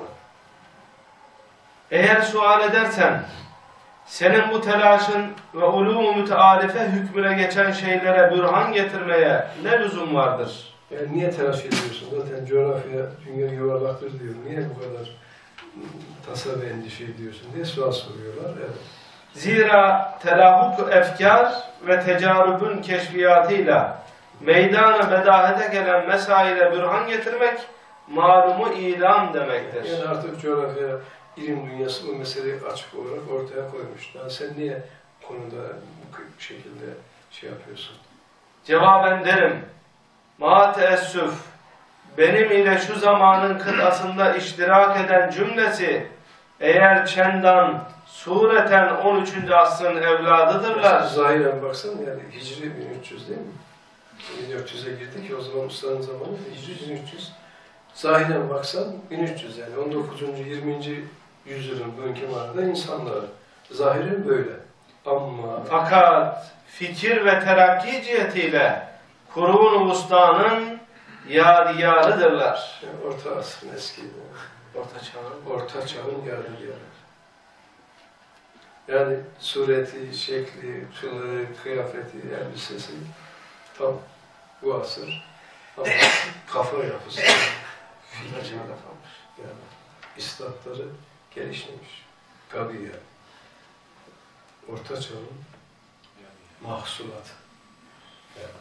Eğer sual edersen senin bu telaşın ve ulûm-u mütearife hükmüne geçen şeylere bürhan getirmeye ne lüzum vardır? Yani niye telaş ediyorsun? Zaten coğrafya dünya yuvarlaktır diyor. Niye bu kadar tasa ve endişe ediyorsun diye sual soruyorlar. Evet. Zira telahuk efkar ve tecarübün keşfiyatıyla meydana bedahete gelen mesaile bürhan getirmek malumu ilan demektir. Yani artık coğrafya, ilim dünyası bu meseleyi açık olarak ortaya koymuş. Yani sen niye konuda bu şekilde şey yapıyorsun? Cevaben derim, ma teessüf, benim ile şu zamanın kıtasında iştirak eden cümlesi, eğer çendan, sureten on üçüncü asrın evladıdırlar. Zahiren baksan yani Hicri bin üç yüz değil mi? bin dört yüze girdik o zaman Usta'nın zamanı Hicri bin üç yüz. Zahiren baksan bin üç yüz yani on dokuzuncu yirminci yüzyılın bugünkü manada insanlar. Zahiren böyle. Ama Fakat fikir ve terakki cihetiyle Kurun-u Vusta'nın yadigarıdırlar. yani Orta Asrın eski, Orta çağın. Orta Çağ'ın yadigarı. Yani sureti, şekli, kılığı, kıyafeti, elbisesi tam bu asır. Ama kafa yapısı, fikri, yani istatları gelişmemiş. Gabi yani. Orta Çağ'ın mahsulatı. Yani.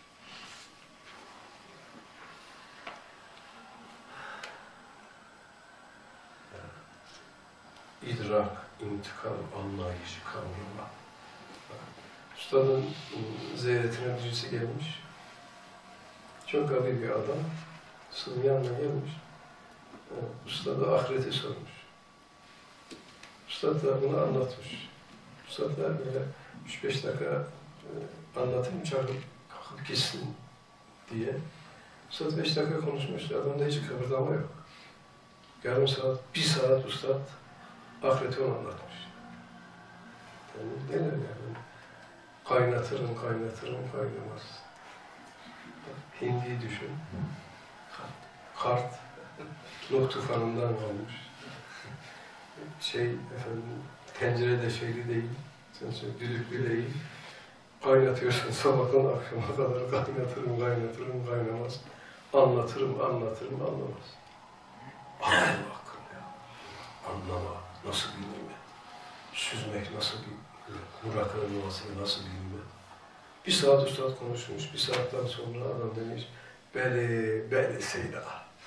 Yani. İdrak, intikal, anlayışı, kavrama. Üstadın ziyaretine birisi gelmiş. Çok gabi bir adam. Sızın yanına gelmiş. Usta da ahireti sormuş. Usta da bunu anlatmış. Usta da böyle üç beş dakika e, anlatayım, çağırıp kalkıp gitsin diye. Usta beş dakika konuşmuş, adamda hiç kıpırdama yok. Yarım saat, bir saat usta ahireti onu anlatmış. Yani neler yani? Kaynatırım, kaynatırım, kaynamaz. Hindi'yi düşün. Kart, Nuh tufanından kalmış. Şey, efendim, tencerede şeyli değil, düdüklü değil. Kaynatıyorsun sabahtan akşama kadar, kaynatırım, kaynatırım, kaynamaz. Anlatırım, anlatırım, anlamaz. Anlama hakkım ya. Anlama, nasıl bir nimet. Süzmek nasıl bir nimet. Muraka'nın olmasını nasıl bir nimet. Bir saat üstad konuşmuş, bir saatten sonra adam demiş, Beli, beli Seyda.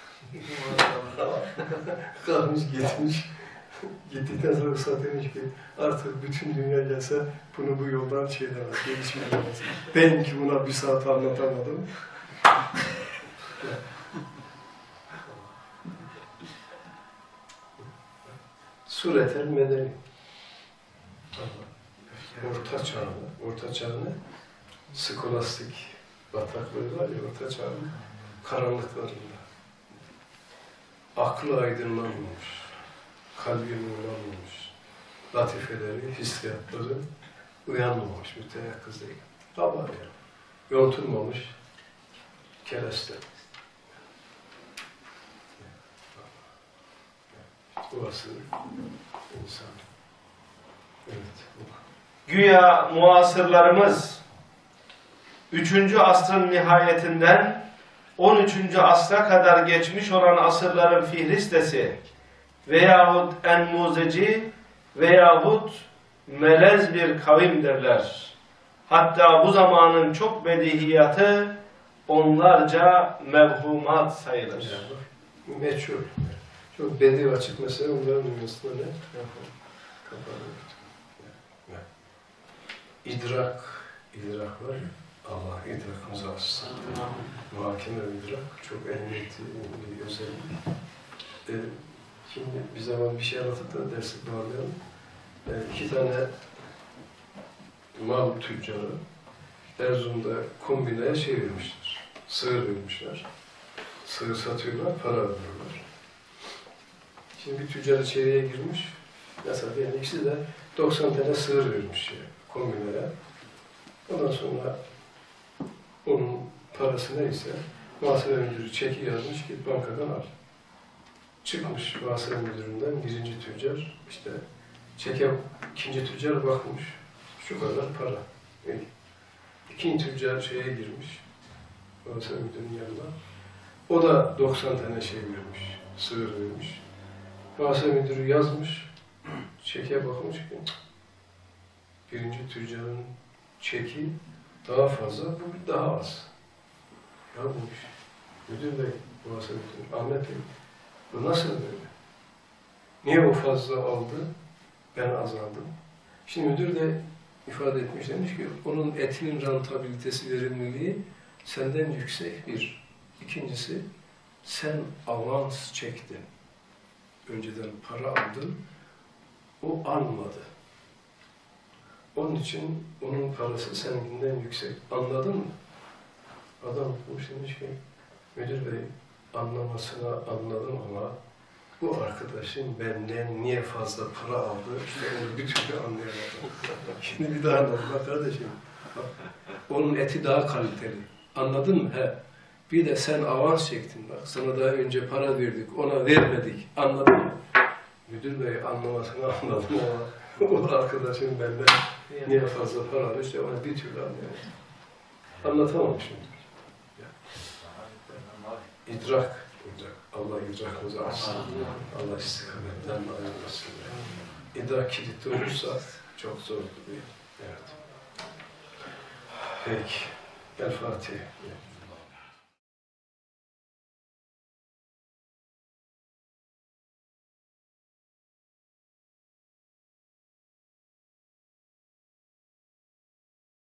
Kalmış gitmiş. Gittikten sonra Üstad demiş ki artık bütün dünya gelse bunu bu yoldan şey demez, gelişmeyemez. Ben ki buna bir saat anlatamadım. Sureten medeni. Orta çağını, orta çağını skolastik bataklığı var ya, orta çağın karanlıklarında. Aklı aydınlanmamış, kalbi nurlanmamış, latifeleri, hissiyatları uyanmamış, müteyakkız değil. Ama yani, yontulmamış kereste. Bu asıl insan. Evet. Güya muasırlarımız üçüncü asrın nihayetinden on üçüncü asra kadar geçmiş olan asırların fihristesi veyahut enmuzeci veyahut melez bir kavimdirler. Hatta bu zamanın çok bedihiyatı onlarca mevhumat sayılır. Yani, meçhul. Çok bedi açık mesela onların dünyasında ne? Kapalı. Yani. İdrak, idrak var ya, Allah idrakımızı açsın. Muhakeme idrak çok emniyetli bir özellik. Ee, şimdi bir zaman bir şey anlatıp da dersi bağlayalım. Ee, iki tane mal tüccarı Erzurum'da kombineye şey vermişler, sığır vermişler. Sığır satıyorlar, para alıyorlar. Şimdi bir tüccar içeriye girmiş, mesela diyelim ikisi de doksan tane sığır vermiş şey, kombineye. Ondan sonra onun parası neyse, muhasebe müdürü çeki yazmış, git bankadan al. Çıkmış muhasebe müdüründen birinci tüccar, işte çeke ikinci tüccar bakmış, şu kadar para. İyi. İkinci tüccar şeye girmiş, muhasebe müdürünün yanına. O da doksan tane şey vermiş, sığır vermiş. Muhasebe müdürü yazmış, çeke bakmış ki, birinci tüccarın çeki daha fazla, bu daha az. Ya bu iş, müdür bey, muhasebe müdürü, Ahmet Bey, bu nasıl böyle? Niye o fazla aldı, ben az aldım? Şimdi müdür de ifade etmiş, demiş ki, onun etinin rentabilitesi, verimliliği senden yüksek bir. İkincisi, sen avans çektin. Önceden para aldın, o almadı. Onun için onun parası seninkinden yüksek. Anladın mı? Adam demiş ki, müdür bey anlamasına anladım ama bu arkadaşın benden niye fazla para aldı, işte onu bir türlü anlayamadım. Şimdi bir daha anladım bak kardeşim. Bak, onun eti daha kaliteli. Anladın mı? He. Bir de sen avans çektin bak. Sana daha önce para verdik, ona vermedik. Anladın mı? Müdür bey anlamasını anladım ama o arkadaşın benden niye fazla para aldı, işte onu bir türlü anlayamadım. Anlatamam şimdi. İdrak. İdrak. Allah idrakımızı açsın. Allah istikametten ayırmasın. İdrak kilitli olursa çok zorlu bir. Evet. Peki. El Fatiha.